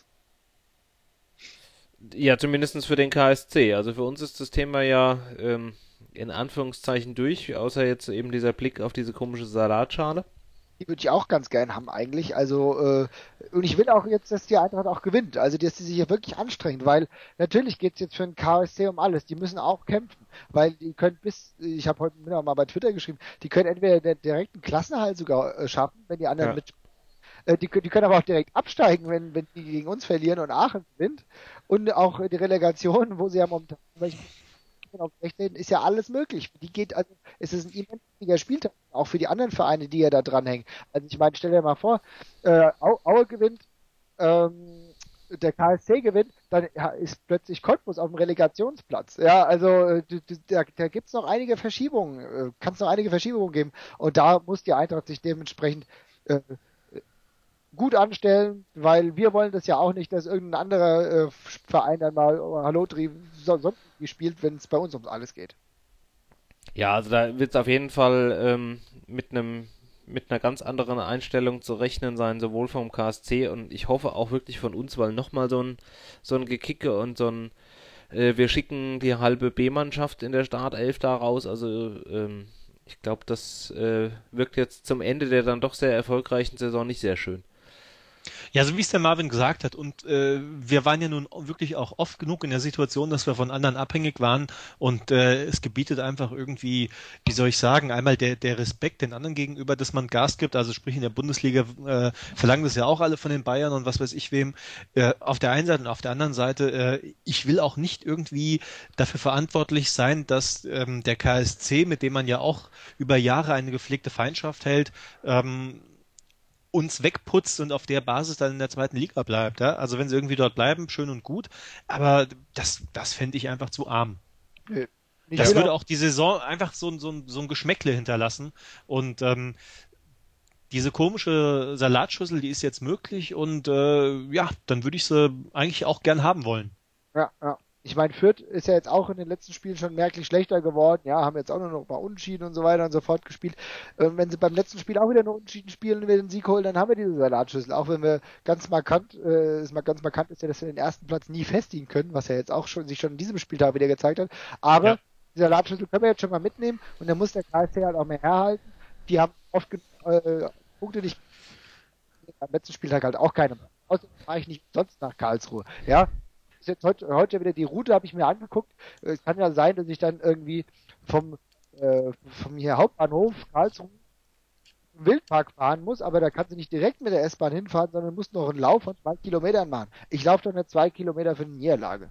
Ja, zumindest für den KSC. Also für uns ist das Thema ja in Anführungszeichen durch, außer jetzt eben dieser Blick auf diese komische Salatschale. Die würde ich auch ganz gern haben eigentlich. Also, und ich will auch jetzt, dass die Eintracht auch gewinnt. Also, dass die sich hier wirklich anstrengt, weil natürlich geht's jetzt für den KSC um alles. Die müssen auch kämpfen, weil die können ich habe heute Mittag mal bei Twitter geschrieben, die können entweder den direkten Klassenerhalt sogar schaffen, wenn die anderen Ja. mit. Die können aber auch direkt absteigen, wenn die gegen uns verlieren und Aachen gewinnt. Und auch die Relegation, wo sie ja momentan auf 16 ist ja alles möglich. Die geht, also es ist ein immens wichtiger Spieltag, auch für die anderen Vereine, die ja da dranhängen. Also ich meine, stell dir mal vor, Aue gewinnt, der KSC gewinnt, dann ist plötzlich Cottbus auf dem Relegationsplatz. Ja, also da gibt es noch einige Verschiebungen, kann es noch einige Verschiebungen geben. Und da muss die Eintracht sich dementsprechend gut anstellen, weil wir wollen das ja auch nicht, dass irgendein anderer Verein dann mal Halotri sonst wie spielt, wenn es bei uns ums alles geht. Ja, also da wird es auf jeden Fall mit einer ganz anderen Einstellung zu rechnen sein, sowohl vom KSC und ich hoffe auch wirklich von uns, weil nochmal so ein Gekicke und wir schicken die halbe B-Mannschaft in der Startelf da raus, also ich glaube, das wirkt jetzt zum Ende der dann doch sehr erfolgreichen Saison nicht sehr schön. Ja, so wie es der Marvin gesagt hat, und wir waren ja nun wirklich auch oft genug in der Situation, dass wir von anderen abhängig waren und es gebietet einfach irgendwie, wie soll ich sagen, einmal der Respekt den anderen gegenüber, dass man Gas gibt, also sprich in der Bundesliga verlangen das ja auch alle von den Bayern und was weiß ich wem, auf der einen Seite und auf der anderen Seite, ich will auch nicht irgendwie dafür verantwortlich sein, dass der KSC, mit dem man ja auch über Jahre eine gepflegte Feindschaft hält, uns wegputzt und auf der Basis dann in der zweiten Liga bleibt. Ja? Also wenn sie irgendwie dort bleiben, schön und gut, aber das fände ich einfach zu arm. Nö. Das würde auch die Saison einfach so ein Geschmäckle hinterlassen und diese komische Salatschüssel, die ist jetzt möglich und ja, dann würde ich sie eigentlich auch gern haben wollen. Ja, ja. Ich meine, Fürth ist ja jetzt auch in den letzten Spielen schon merklich schlechter geworden. Ja, haben jetzt auch nur noch ein paar Unentschieden und so weiter und so fort gespielt. Wenn sie beim letzten Spiel auch wieder nur Unentschieden spielen und wir den Sieg holen, dann haben wir diese Salatschüssel. Auch wenn wir ganz markant, es mal ganz markant ist ja, dass wir den ersten Platz nie festigen können, was ja jetzt auch schon sich schon in diesem Spieltag wieder gezeigt hat. Aber Ja. die Salatschüssel können wir jetzt schon mal mitnehmen und dann muss der KSC halt auch mehr herhalten. Die haben oft Punkte nicht am letzten Spieltag halt auch keine. Außerdem fahre ich nicht sonst nach Karlsruhe. Ja, ist jetzt heute wieder die Route, habe ich mir angeguckt. Es kann ja sein, dass ich dann irgendwie vom, vom hier Hauptbahnhof Karlsruhe im Wildpark fahren muss, aber da kannst du nicht direkt mit der S-Bahn hinfahren, sondern musst noch einen Lauf von 2 Kilometern machen. Ich laufe doch nicht 2 Kilometer für eine Niederlage.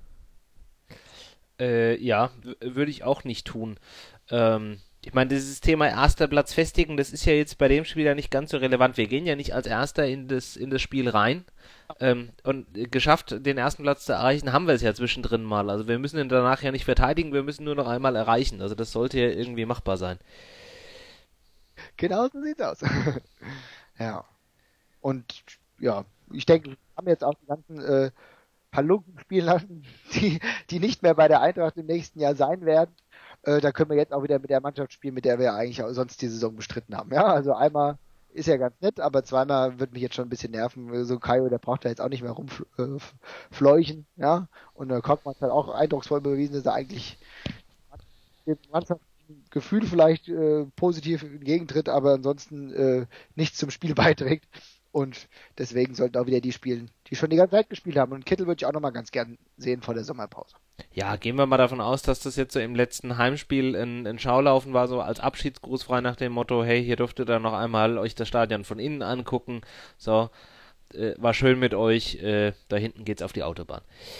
Ja, würde ich auch nicht tun. Ich meine, dieses Thema erster Platz festigen, das ist ja jetzt bei dem Spiel ja nicht ganz so relevant. Wir gehen ja nicht als Erster in das Spiel rein. Und geschafft, den ersten Platz zu erreichen, haben wir es ja zwischendrin mal. Also wir müssen ihn danach ja nicht verteidigen, wir müssen nur noch einmal erreichen. Also das sollte ja irgendwie machbar sein. Genau so sieht's aus. Ja. Und ja, ich denke, wir haben jetzt auch die ganzen Halunken spielen lassen, die nicht mehr bei der Eintracht im nächsten Jahr sein werden. Da können wir jetzt auch wieder mit der Mannschaft spielen, mit der wir eigentlich auch sonst die Saison bestritten haben. Ja, also einmal ist ja ganz nett, aber zweimal wird mich jetzt schon ein bisschen nerven. So Kaio, der braucht da jetzt auch nicht mehr rumfleuchen, ja. Und Kockmann hat auch eindrucksvoll bewiesen, dass er eigentlich dem Mannschaftsgefühl vielleicht positiv entgegentritt, aber ansonsten nichts zum Spiel beiträgt. Und deswegen sollten auch wieder die spielen, die schon die ganze Zeit gespielt haben. Und Kittel würde ich auch nochmal ganz gern sehen vor der Sommerpause. Ja, gehen wir mal davon aus, dass das jetzt so im letzten Heimspiel ein Schaulaufen war, so als Abschiedsgruß frei nach dem Motto, hey, hier dürft ihr dann noch einmal euch das Stadion von innen angucken. So, war schön mit euch, da hinten geht's auf die Autobahn.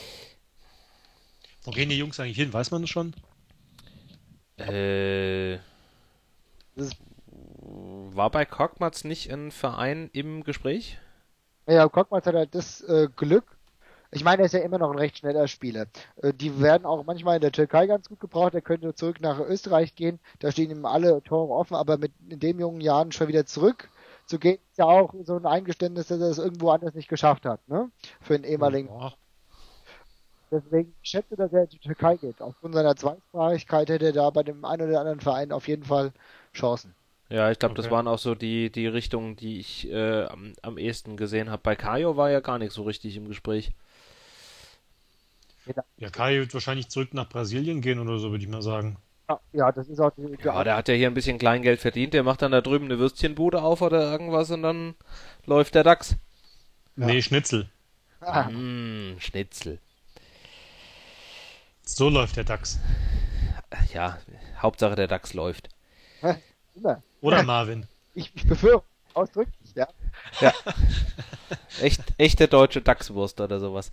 Wo gehen die Jungs eigentlich hin? Weiß man das schon? Äh, Das ist, war bei Korkmaz nicht ein Verein im Gespräch? ja, Kockmann hat halt das Glück. Ich meine, er ist ja immer noch ein recht schneller Spieler. Die werden auch manchmal in der Türkei ganz gut gebraucht. Er könnte zurück nach Österreich gehen. Da stehen ihm alle Tore offen, aber mit in den jungen Jahren schon wieder zurück zu gehen, ist ja auch so ein Eingeständnis, dass er es irgendwo anders nicht geschafft hat, ne? Für einen ehemaligen. Ja. Deswegen ich schätze, dass er in die Türkei geht. Aufgrund seiner Zweisprachigkeit hätte er da bei dem einen oder anderen Verein auf jeden Fall Chancen. Ja, ich glaube, das Okay. waren auch so die Richtungen, die ich am ehesten gesehen habe. Bei Kajo war ja gar nicht so richtig im Gespräch. Ja, Kai wird wahrscheinlich zurück nach Brasilien gehen oder so, würde ich mal sagen. Ja, das ist auch die Ja, der hat ja hier ein bisschen Kleingeld verdient, der macht dann da drüben eine Würstchenbude auf oder irgendwas und dann läuft der DAX. Ja. Nee, Schnitzel. Ah, Schnitzel. So läuft der DAX. Ja, Hauptsache der DAX läuft. immer. Oder Marvin. Ich befürworte ausdrücklich, ja. Ja, echte deutsche DAX-Wurst oder sowas.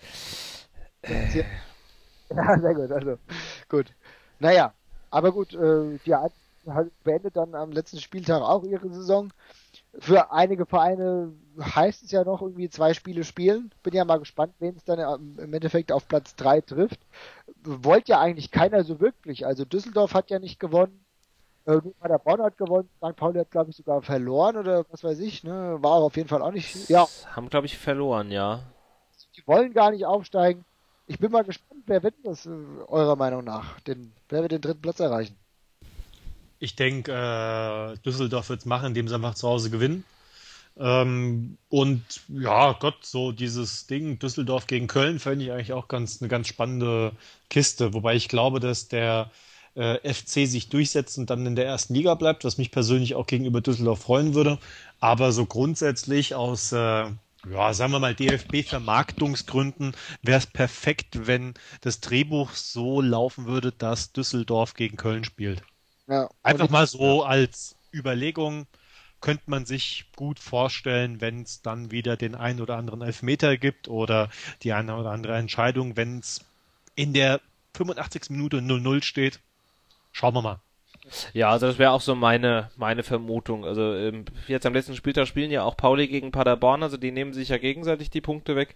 Ja, sehr gut, also gut. Naja, aber gut, die Eintracht beendet dann am letzten Spieltag auch ihre Saison. Für einige Vereine heißt es ja noch irgendwie 2 Spiele spielen. Bin ja mal gespannt, wen es dann im Endeffekt auf Platz 3 trifft. Wollte ja eigentlich keiner so wirklich. Also Düsseldorf hat ja nicht gewonnen. Nur Paderborn hat gewonnen. St. Pauli hat, glaube ich, sogar verloren oder was weiß ich. Ne? War auf jeden Fall auch nicht. Ja, Haben, glaube ich, verloren, ja. die wollen gar nicht aufsteigen. Ich bin mal gespannt, wer wird das eurer Meinung nach? Wer wird den dritten Platz erreichen? Ich denke, Düsseldorf wird es machen, indem sie einfach zu Hause gewinnen. Und ja, Gott, so dieses Ding Düsseldorf gegen Köln fände ich eigentlich auch eine ganz spannende Kiste. Wobei ich glaube, dass der FC sich durchsetzt und dann in der ersten Liga bleibt, was mich persönlich auch gegenüber Düsseldorf freuen würde. Aber so grundsätzlich aus, ja, sagen wir mal, DFB-Vermarktungsgründen wäre es perfekt, wenn das Drehbuch so laufen würde, dass Düsseldorf gegen Köln spielt. Ja, Einfach mal so als Überlegung könnte man sich gut vorstellen, wenn es dann wieder den einen oder anderen Elfmeter gibt oder die eine oder andere Entscheidung, wenn es in der 85. Minute 0-0 steht. Schauen wir mal. Ja, also das wäre auch so meine Vermutung. Also jetzt am letzten Spieltag spielen ja auch Pauli gegen Paderborn, also die nehmen sich ja gegenseitig die Punkte weg.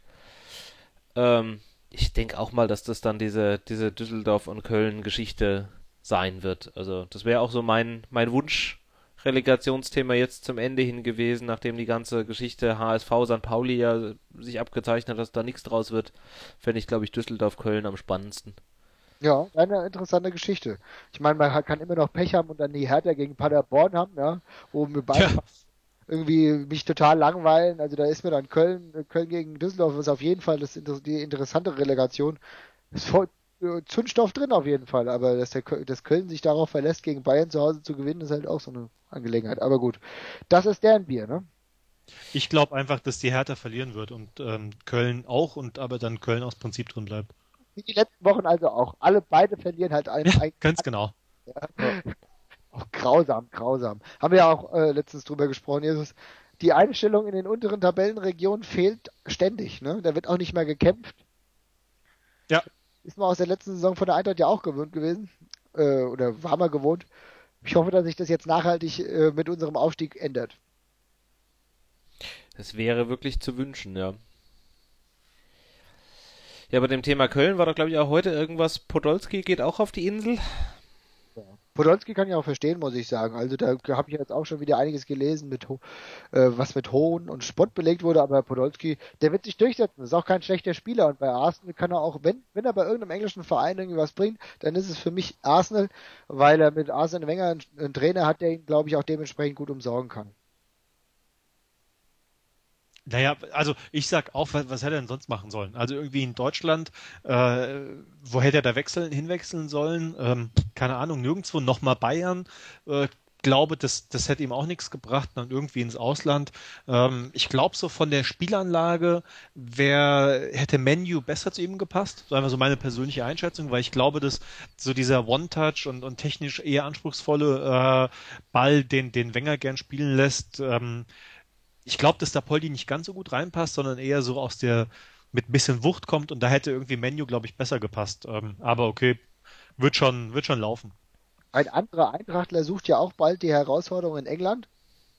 Ich denke auch mal, dass das dann diese Düsseldorf- und Köln-Geschichte sein wird. Also das wäre auch so mein Relegationsthema jetzt zum Ende hin gewesen, nachdem die ganze Geschichte HSV St. Pauli ja sich abgezeichnet hat, dass da nichts draus wird, fände ich, glaube ich, Düsseldorf-Köln am spannendsten. Ja, eine interessante Geschichte. Ich meine, man kann immer noch Pech haben und dann die Hertha gegen Paderborn haben, ja, wo wir beide Ja, irgendwie mich total langweilen. Also da ist mir dann Köln gegen Düsseldorf ist auf jeden Fall die interessante Relegation. Ist voll Zündstoff drin auf jeden Fall, aber dass Köln sich darauf verlässt, gegen Bayern zu Hause zu gewinnen, ist halt auch so eine Angelegenheit. Aber gut, das ist deren Bier, ne? ich glaube einfach, dass die Hertha verlieren wird und Köln auch und aber dann Köln aus Prinzip drin bleibt. Wie die letzten Wochen also auch. Beide verlieren halt Ja, ganz genau. auch grausam, grausam. Haben wir ja auch letztens drüber gesprochen, Jesus. Die Einstellung in den unteren Tabellenregionen fehlt ständig, ne? Da wird auch nicht mehr gekämpft. Ja, Ist man aus der letzten Saison von der Eintracht ja auch gewöhnt gewesen. Oder war mal gewohnt. Ich hoffe, dass sich das jetzt nachhaltig mit unserem Aufstieg ändert. Das wäre wirklich zu wünschen, ja. Ja, bei dem Thema Köln war doch, glaube ich, auch heute irgendwas. Podolski geht auch auf die Insel. Podolski kann ich auch verstehen, muss ich sagen. Also da habe ich jetzt auch schon wieder einiges gelesen, was mit Hohn und Spott belegt wurde, aber Podolski, der wird sich durchsetzen. Ist auch kein schlechter Spieler und bei Arsenal kann er auch, wenn er bei irgendeinem englischen Verein irgendwie was bringt, dann ist es für mich Arsenal, weil er mit Arsene Wenger einen Trainer hat, der ihn, glaube ich, auch dementsprechend gut umsorgen kann. naja, also ich sag auch, was hätte er denn sonst machen sollen? Also irgendwie in Deutschland, wo hätte er da hinwechseln sollen? Keine Ahnung, nirgendwo, nochmal Bayern. Glaube, das hätte ihm auch nichts gebracht, dann irgendwie ins Ausland. Ich glaube, so von der Spielanlage hätte Menu besser zu ihm gepasst. Das ist einfach so meine persönliche Einschätzung, weil ich glaube, dass so dieser One-Touch und technisch eher anspruchsvolle Ball, den Wenger gern spielen lässt, ich glaube, dass da Poldi nicht ganz so gut reinpasst, sondern eher so mit ein bisschen Wucht kommt und da hätte irgendwie Menu, glaube ich, besser gepasst. Aber okay, wird schon laufen. Ein anderer Eintrachtler sucht ja auch bald die Herausforderung in England.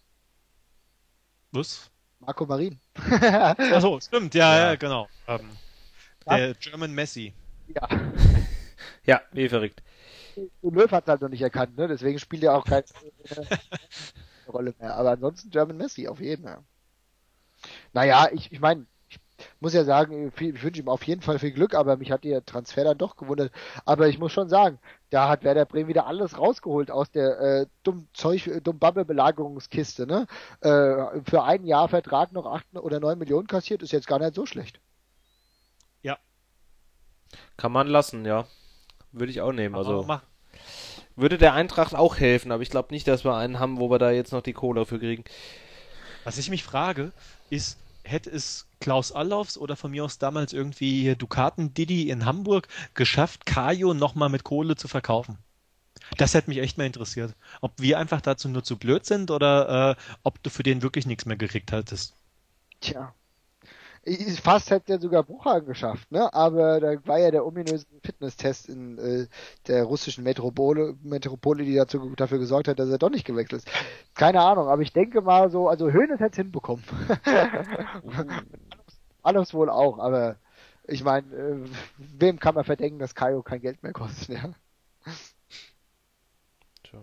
Was? Marco Marin. Ach so, stimmt, ja, Ja. genau. Der German Messi. Ja, Ja, wie verrückt. Löw hat es halt noch nicht erkannt, ne? Deswegen spielt er auch keine Rolle mehr. Aber ansonsten German Messi auf jeden Fall. Naja, ich meine, ich muss ja sagen, ich wünsche ihm auf jeden Fall viel Glück, aber mich hat der Transfer dann doch gewundert. Aber ich muss schon sagen, da hat Werder Bremen wieder alles rausgeholt aus der Dummbabbe-Belagerungskiste, ne? Für ein Jahr Vertrag noch 8 oder 9 Millionen kassiert, ist jetzt gar nicht so schlecht. Ja, Kann man lassen, ja. Würde ich auch nehmen. kann man auch Also machen. würde der Eintracht auch helfen, aber ich glaube nicht, dass wir einen haben, wo wir da jetzt noch die Kohle für kriegen. Was ich mich frage, ist, hätte es Klaus Allofs oder von mir aus damals irgendwie hier Ducaten Didi in Hamburg geschafft, Kajo nochmal mit Kohle zu verkaufen? Das hätte mich echt mal interessiert. Ob wir einfach dazu nur zu blöd sind oder ob du für den wirklich nichts mehr gekriegt hättest. Tja. Fast hätte er sogar Bruchhagen geschafft, ne? Aber da war ja der ominöse Fitnesstest in der russischen Metropole, die dafür gesorgt hat, dass er doch nicht gewechselt ist. Keine Ahnung, aber ich denke mal so, also Hoeneß hätte es hinbekommen. Alles wohl auch, aber ich meine, wem kann man verdenken, dass Kaio kein Geld mehr kostet, ja? Tja.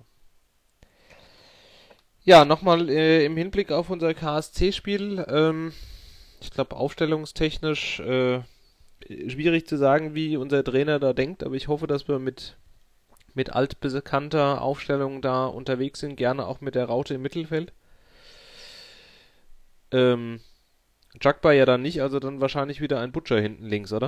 Ja, nochmal im Hinblick auf unser KSC-Spiel. Ich glaube, aufstellungstechnisch schwierig zu sagen, wie unser Trainer da denkt, aber ich hoffe, dass wir mit altbekannter Aufstellung da unterwegs sind, gerne auch mit der Raute im Mittelfeld. Ähm, Jagba ja dann nicht, also dann wahrscheinlich wieder ein Butcher hinten links, oder?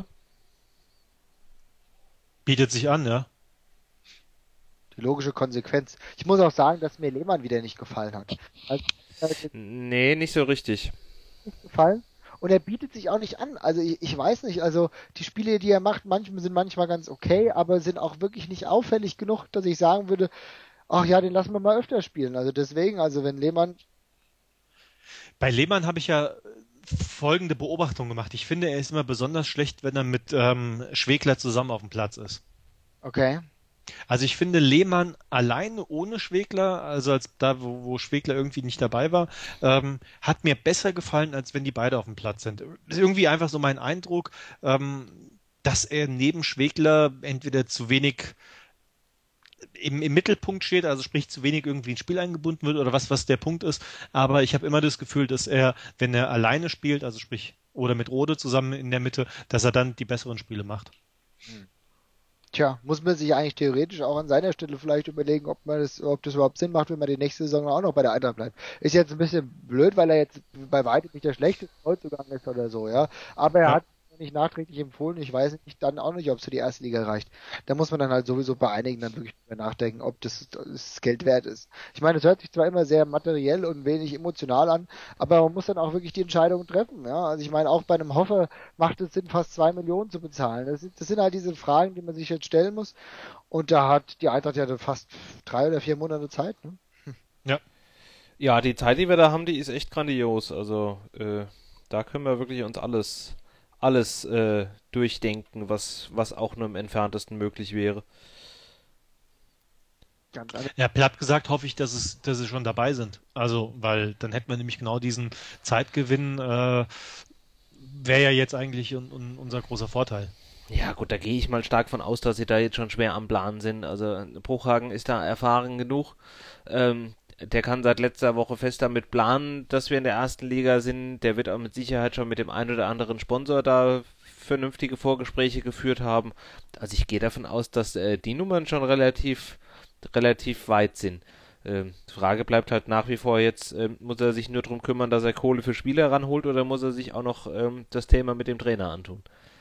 Bietet sich an, ja. Die logische Konsequenz. Ich muss auch sagen, dass mir Lehmann wieder nicht gefallen hat. Also, Nee, nicht so richtig. nicht gefallen. Und er bietet sich auch nicht an. Also ich weiß nicht, also die Spiele, die er macht, sind manchmal ganz okay, aber sind auch wirklich nicht auffällig genug, dass ich sagen würde, ach ja, den lassen wir mal öfter spielen. Also deswegen, also wenn Lehmann, Bei Lehmann habe ich ja folgende Beobachtung gemacht. Ich finde, er ist immer besonders schlecht, wenn er mit Schwegler zusammen auf dem Platz ist. okay, Also ich finde Lehmann alleine ohne Schwegler, also als da, wo Schwegler irgendwie nicht dabei war, hat mir besser gefallen, als wenn die beide auf dem Platz sind. Das ist irgendwie einfach so mein Eindruck, dass er neben Schwegler entweder zu wenig im Mittelpunkt steht, also sprich zu wenig irgendwie ins Spiel eingebunden wird oder was der Punkt ist. Aber ich habe immer das Gefühl, dass er, wenn er alleine spielt, also sprich oder mit Rode zusammen in der Mitte, dass er dann die besseren Spiele macht. Tja, muss man sich eigentlich theoretisch auch an seiner Stelle vielleicht überlegen, ob das überhaupt Sinn macht, wenn man die nächste Saison auch noch bei der Eintracht bleibt. Ist jetzt ein bisschen blöd, weil er jetzt bei weitem nicht der schlechteste Neuzugang ist oder so, ja. Aber er Ja. hat nicht nachträglich empfohlen. Ich weiß nicht, dann auch nicht, ob es für die erste Liga reicht. Da muss man dann halt sowieso bei einigen dann wirklich drüber nachdenken, ob das Geld wert ist. Ich meine, es hört sich zwar immer sehr materiell und wenig emotional an, aber man muss dann auch wirklich die Entscheidung treffen, ja. Also ich meine, auch bei einem Hoffer macht es Sinn, fast 2 Millionen zu bezahlen. Das sind halt diese Fragen, die man sich jetzt stellen muss. Und da hat die Eintracht ja fast 3 oder 4 Monate Zeit, ne? Ja. Ja, die Zeit, die wir da haben, die ist echt grandios. Also, da können wir wirklich uns alles durchdenken, was auch nur im Entferntesten möglich wäre. Ganz anders. Ja, platt gesagt hoffe ich, dass sie schon dabei sind. Also, weil dann hätten wir nämlich genau diesen Zeitgewinn, wäre ja jetzt eigentlich unser großer Vorteil. Ja, gut, da gehe ich mal stark von aus, dass sie da jetzt schon schwer am Plan sind. Also Bruchhagen ist da erfahren genug. Der kann seit letzter Woche fest damit planen, dass wir in der ersten Liga sind. Der wird auch mit Sicherheit schon mit dem einen oder anderen Sponsor da vernünftige Vorgespräche geführt haben. Also ich gehe davon aus, dass die Nummern schon relativ weit sind. Die Frage bleibt halt nach wie vor jetzt, muss er sich nur darum kümmern, dass er Kohle für Spieler ranholt oder muss er sich auch noch das Thema mit dem Trainer antun?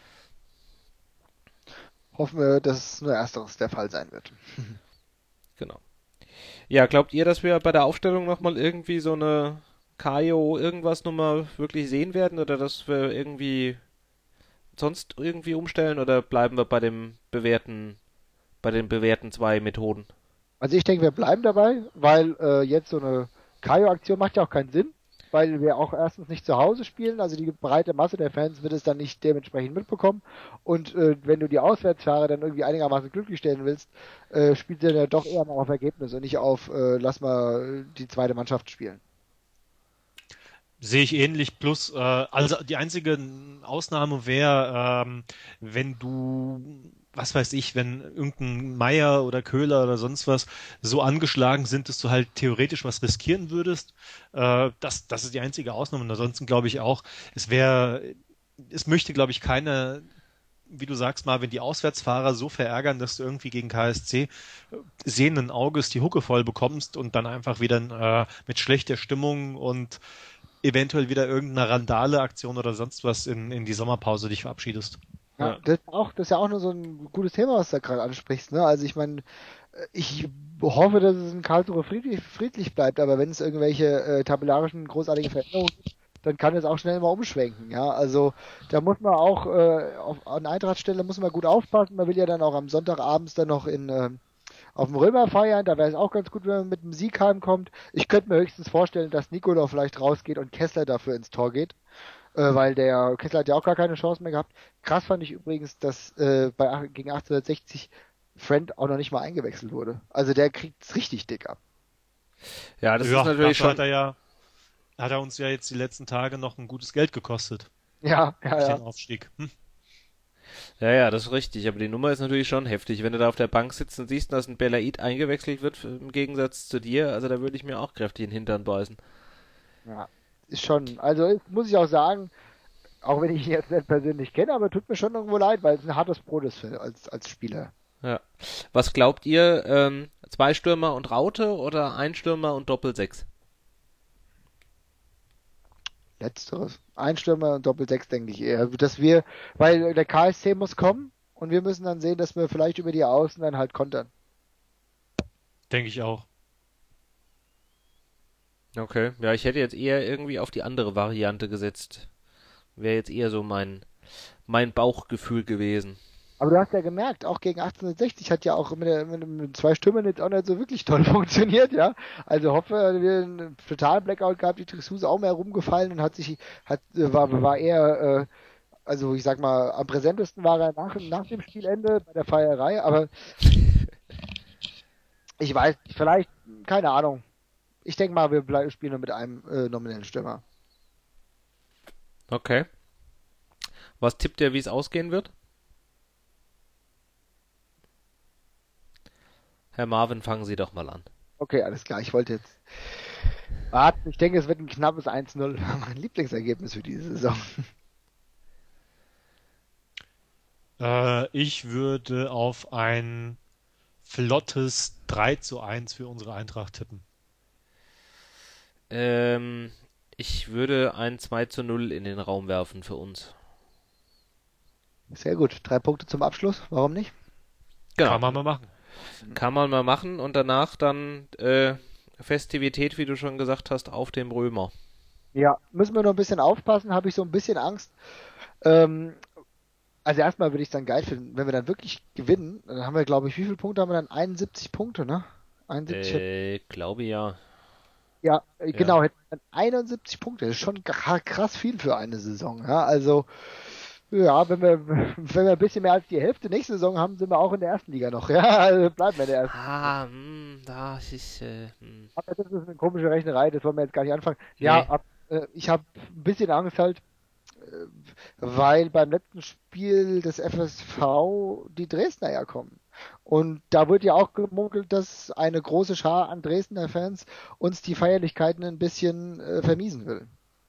Hoffen wir, dass nur ersteres der Fall sein wird. Genau. Ja, glaubt ihr, dass wir bei der Aufstellung nochmal irgendwie so eine Kajo irgendwas nochmal wirklich sehen werden oder dass wir irgendwie sonst irgendwie umstellen oder bleiben wir bei den bewährten zwei Methoden? Also ich denke, wir bleiben dabei, weil jetzt so eine Kaio-Aktion macht ja auch keinen Sinn, weil wir auch erstens nicht zu Hause spielen, also die breite Masse der Fans wird es dann nicht dementsprechend mitbekommen. Und wenn du die Auswärtsfahrer dann irgendwie einigermaßen glücklich stellen willst, spielt er ja doch eher mal auf Ergebnis und nicht auf, lass mal die zweite Mannschaft spielen. Sehe ich ähnlich, plus, also die einzige Ausnahme wäre, wenn du, was weiß ich, wenn irgendein Meier oder Köhler oder sonst was so angeschlagen sind, dass du halt theoretisch was riskieren würdest. Das ist die einzige Ausnahme. Und ansonsten glaube ich auch, es möchte, glaube ich, keiner, wie du sagst, Marvin, die Auswärtsfahrer so verärgern, dass du irgendwie gegen KSC sehenden Auges die Hucke voll bekommst und dann einfach wieder mit schlechter Stimmung und eventuell wieder irgendeine Randale-Aktion oder sonst was in die Sommerpause dich verabschiedest. Ja, Ja. das ist ja auch nur so ein gutes Thema, was du da gerade ansprichst, ne? Also ich meine, ich hoffe, dass es in Karlsruhe friedlich bleibt, aber wenn es irgendwelche tabellarischen großartigen Veränderungen gibt, dann kann es auch schnell mal umschwenken, ja. Also da muss man auch an Eintrachtstelle muss man gut aufpassen. Man will ja dann auch am Sonntagabends dann noch auf dem Römer feiern. Da wäre es auch ganz gut, wenn man mit einem Sieg heimkommt. Ich könnte mir höchstens vorstellen, dass Nicola vielleicht rausgeht und Kessler dafür ins Tor geht, weil der Kessler hat ja auch gar keine Chance mehr gehabt. Krass fand ich übrigens, dass gegen 1860 Friend auch noch nicht mal eingewechselt wurde. Also der kriegt es richtig dick ab. Ja, das ist Ja, natürlich dafür schon. hat er uns ja jetzt die letzten Tage noch ein gutes Geld gekostet Ja, ja, durch ja. den Aufstieg. Ja, ja, das ist richtig. Aber die Nummer ist natürlich schon heftig. Wenn du da auf der Bank sitzt und siehst, dass ein Belaid eingewechselt wird, im Gegensatz zu dir, also da würde ich mir auch kräftig in den Hintern beißen. Ja, ist schon. Also muss ich auch sagen, auch wenn ich ihn jetzt nicht persönlich kenne, aber tut mir schon irgendwo leid, weil es ein hartes Brot ist als Spieler. Ja. Was glaubt ihr, zwei Stürmer und Raute oder ein Stürmer und Doppel-6? Letzteres. Ein Stürmer und Doppel-6 denke ich eher. Weil der KSC muss kommen und wir müssen dann sehen, dass wir vielleicht über die Außen dann halt kontern. Denke ich auch. Okay. Ja, ich hätte jetzt eher irgendwie auf die andere Variante gesetzt. Wäre jetzt eher so mein Bauchgefühl gewesen. Aber du hast ja gemerkt, auch gegen 1860 hat ja auch mit zwei Stürmern jetzt auch nicht so wirklich toll funktioniert, ja. Also hoffe, wir einen totalen Blackout gehabt, die Trixus auch mehr rumgefallen und war eher, also ich sag mal, am präsentesten war er nach dem Spielende bei der Feierei, aber ich weiß nicht, vielleicht, keine Ahnung. Ich denke mal, spielen nur mit einem nominellen Stürmer. Okay. Was tippt ihr, wie es ausgehen wird? Herr Marvin, fangen Sie doch mal an. Okay, alles klar. Ich wollte jetzt warten. Ich denke, es wird ein knappes 1:0. Mein Lieblingsergebnis für diese Saison. Ich würde auf ein flottes 3:1 für unsere Eintracht tippen. Ähm, Ich würde ein 2:0 in den Raum werfen für uns. Sehr gut. 3 Punkte zum Abschluss. Warum nicht? Genau, Kann man mal machen. kann man mal machen und danach dann Festivität, wie du schon gesagt hast, auf dem Römer. Ja, müssen wir nur ein bisschen aufpassen, habe ich so ein bisschen Angst. Ähm, also erstmal würde ich es dann geil finden, wenn wir dann wirklich gewinnen, dann haben wir, glaube ich, wie viele Punkte haben wir dann? 71 Punkte, ne? 71, Glaube ja. ja, Ja. genau, hätten wir dann 71 Punkte. Das ist schon krass viel für eine Saison, ja. Also, ja, wenn wir ein bisschen mehr als die Hälfte nächste Saison haben, sind wir auch in der ersten Liga noch, ja. Also bleiben wir in der ersten. Da ist, Aber das ist eine komische Rechnerei, das wollen wir jetzt gar nicht anfangen. Ja, nee. ich habe ein bisschen Angst halt, weil beim letzten Spiel des FSV die Dresdner ja kommen. Und da wird ja auch gemunkelt, dass eine große Schar an Dresdner Fans uns die Feierlichkeiten ein bisschen vermiesen will.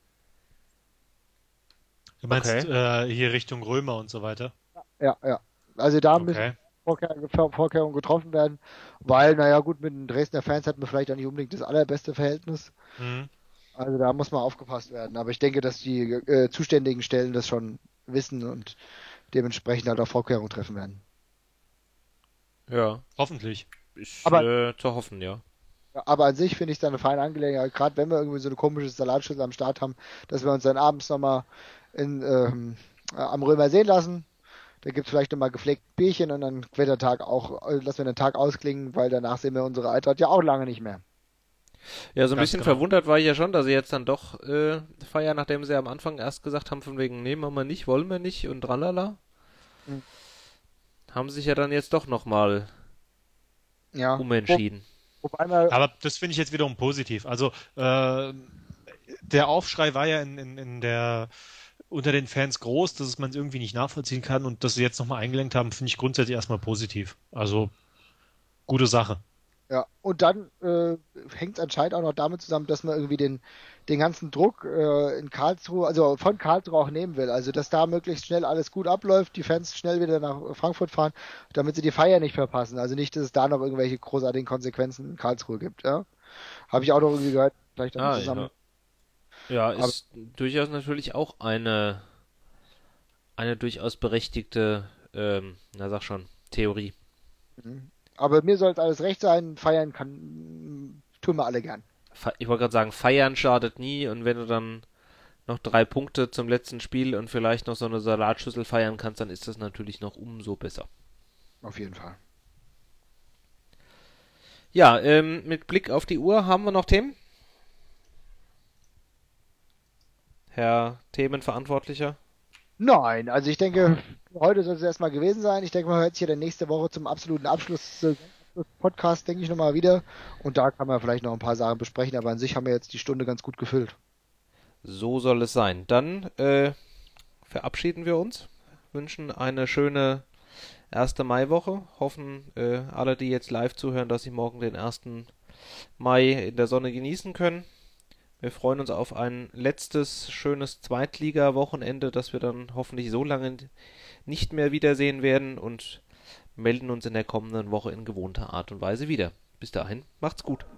Du meinst Okay. hier Richtung Römer und so weiter? Ja, ja. Also da müssen Okay. Vorkehrungen getroffen werden, weil, naja, gut, mit den Dresdner Fans hat man vielleicht auch nicht unbedingt das allerbeste Verhältnis. Mhm. Also da muss mal aufgepasst werden. Aber ich denke, dass die zuständigen Stellen das schon wissen und dementsprechend halt auch Vorkehrungen treffen werden. Ja, Hoffentlich. ist Aber, zu hoffen, ja. aber an sich finde ich es dann eine feine Angelegenheit, gerade wenn wir irgendwie so eine komische Salatschüssel am Start haben, dass wir uns dann abends nochmal am Römer sehen lassen. Da gibt es vielleicht nochmal gepflegt Bierchen und dann wird der Tag auch, lassen wir den Tag ausklingen, weil danach sehen wir unsere Eintracht ja auch lange nicht mehr. Ja, so ein Ganz bisschen genau. verwundert war ich ja schon, dass sie jetzt dann doch feiern, nachdem sie am Anfang erst gesagt haben, von wegen, nee, machen wir nicht, wollen wir nicht und tralala. Hm. Haben sich ja dann jetzt doch nochmal Ja. umentschieden. Wobei wir, Aber das finde ich jetzt wiederum positiv. Also der Aufschrei war ja in der unter den Fans groß, dass man es irgendwie nicht nachvollziehen kann und dass sie jetzt nochmal eingelenkt haben, finde ich grundsätzlich erstmal positiv. Also gute Sache. ja, und dann hängt es anscheinend auch noch damit zusammen, dass man irgendwie den ganzen Druck in Karlsruhe, also von Karlsruhe auch nehmen will. Also, dass da möglichst schnell alles gut abläuft, die Fans schnell wieder nach Frankfurt fahren, damit sie die Feier nicht verpassen. Also nicht, dass es da noch irgendwelche großartigen Konsequenzen in Karlsruhe gibt, ja. Habe ich auch noch irgendwie gehört, vielleicht damit Ah, zusammen. ja. Ja, Aber ist durchaus natürlich auch eine durchaus berechtigte, na sag schon, Theorie. mhm. Aber mir soll es alles recht sein, feiern tun wir alle gern. Ich wollte gerade sagen, feiern schadet nie und wenn du dann noch 3 Punkte zum letzten Spiel und vielleicht noch so eine Salatschüssel feiern kannst, dann ist das natürlich noch umso besser. Auf jeden Fall. Ja, mit Blick auf die Uhr haben wir noch Themen? Herr Themenverantwortlicher? Nein, also ich denke, heute soll es erstmal gewesen sein. Ich denke, man hört sich ja dann nächste Woche zum absoluten Abschluss Podcast, denke ich, nochmal wieder. Und da kann man vielleicht noch ein paar Sachen besprechen, aber an sich haben wir jetzt die Stunde ganz gut gefüllt. So soll es sein. Dann verabschieden wir uns, wünschen eine schöne erste Maiwoche, hoffen alle, die jetzt live zuhören, dass sie morgen den 1. Mai in der Sonne genießen können. Wir freuen uns auf ein letztes schönes Zweitliga-Wochenende, das wir dann hoffentlich so lange nicht mehr wiedersehen werden und melden uns in der kommenden Woche in gewohnter Art und Weise wieder. Bis dahin, macht's gut.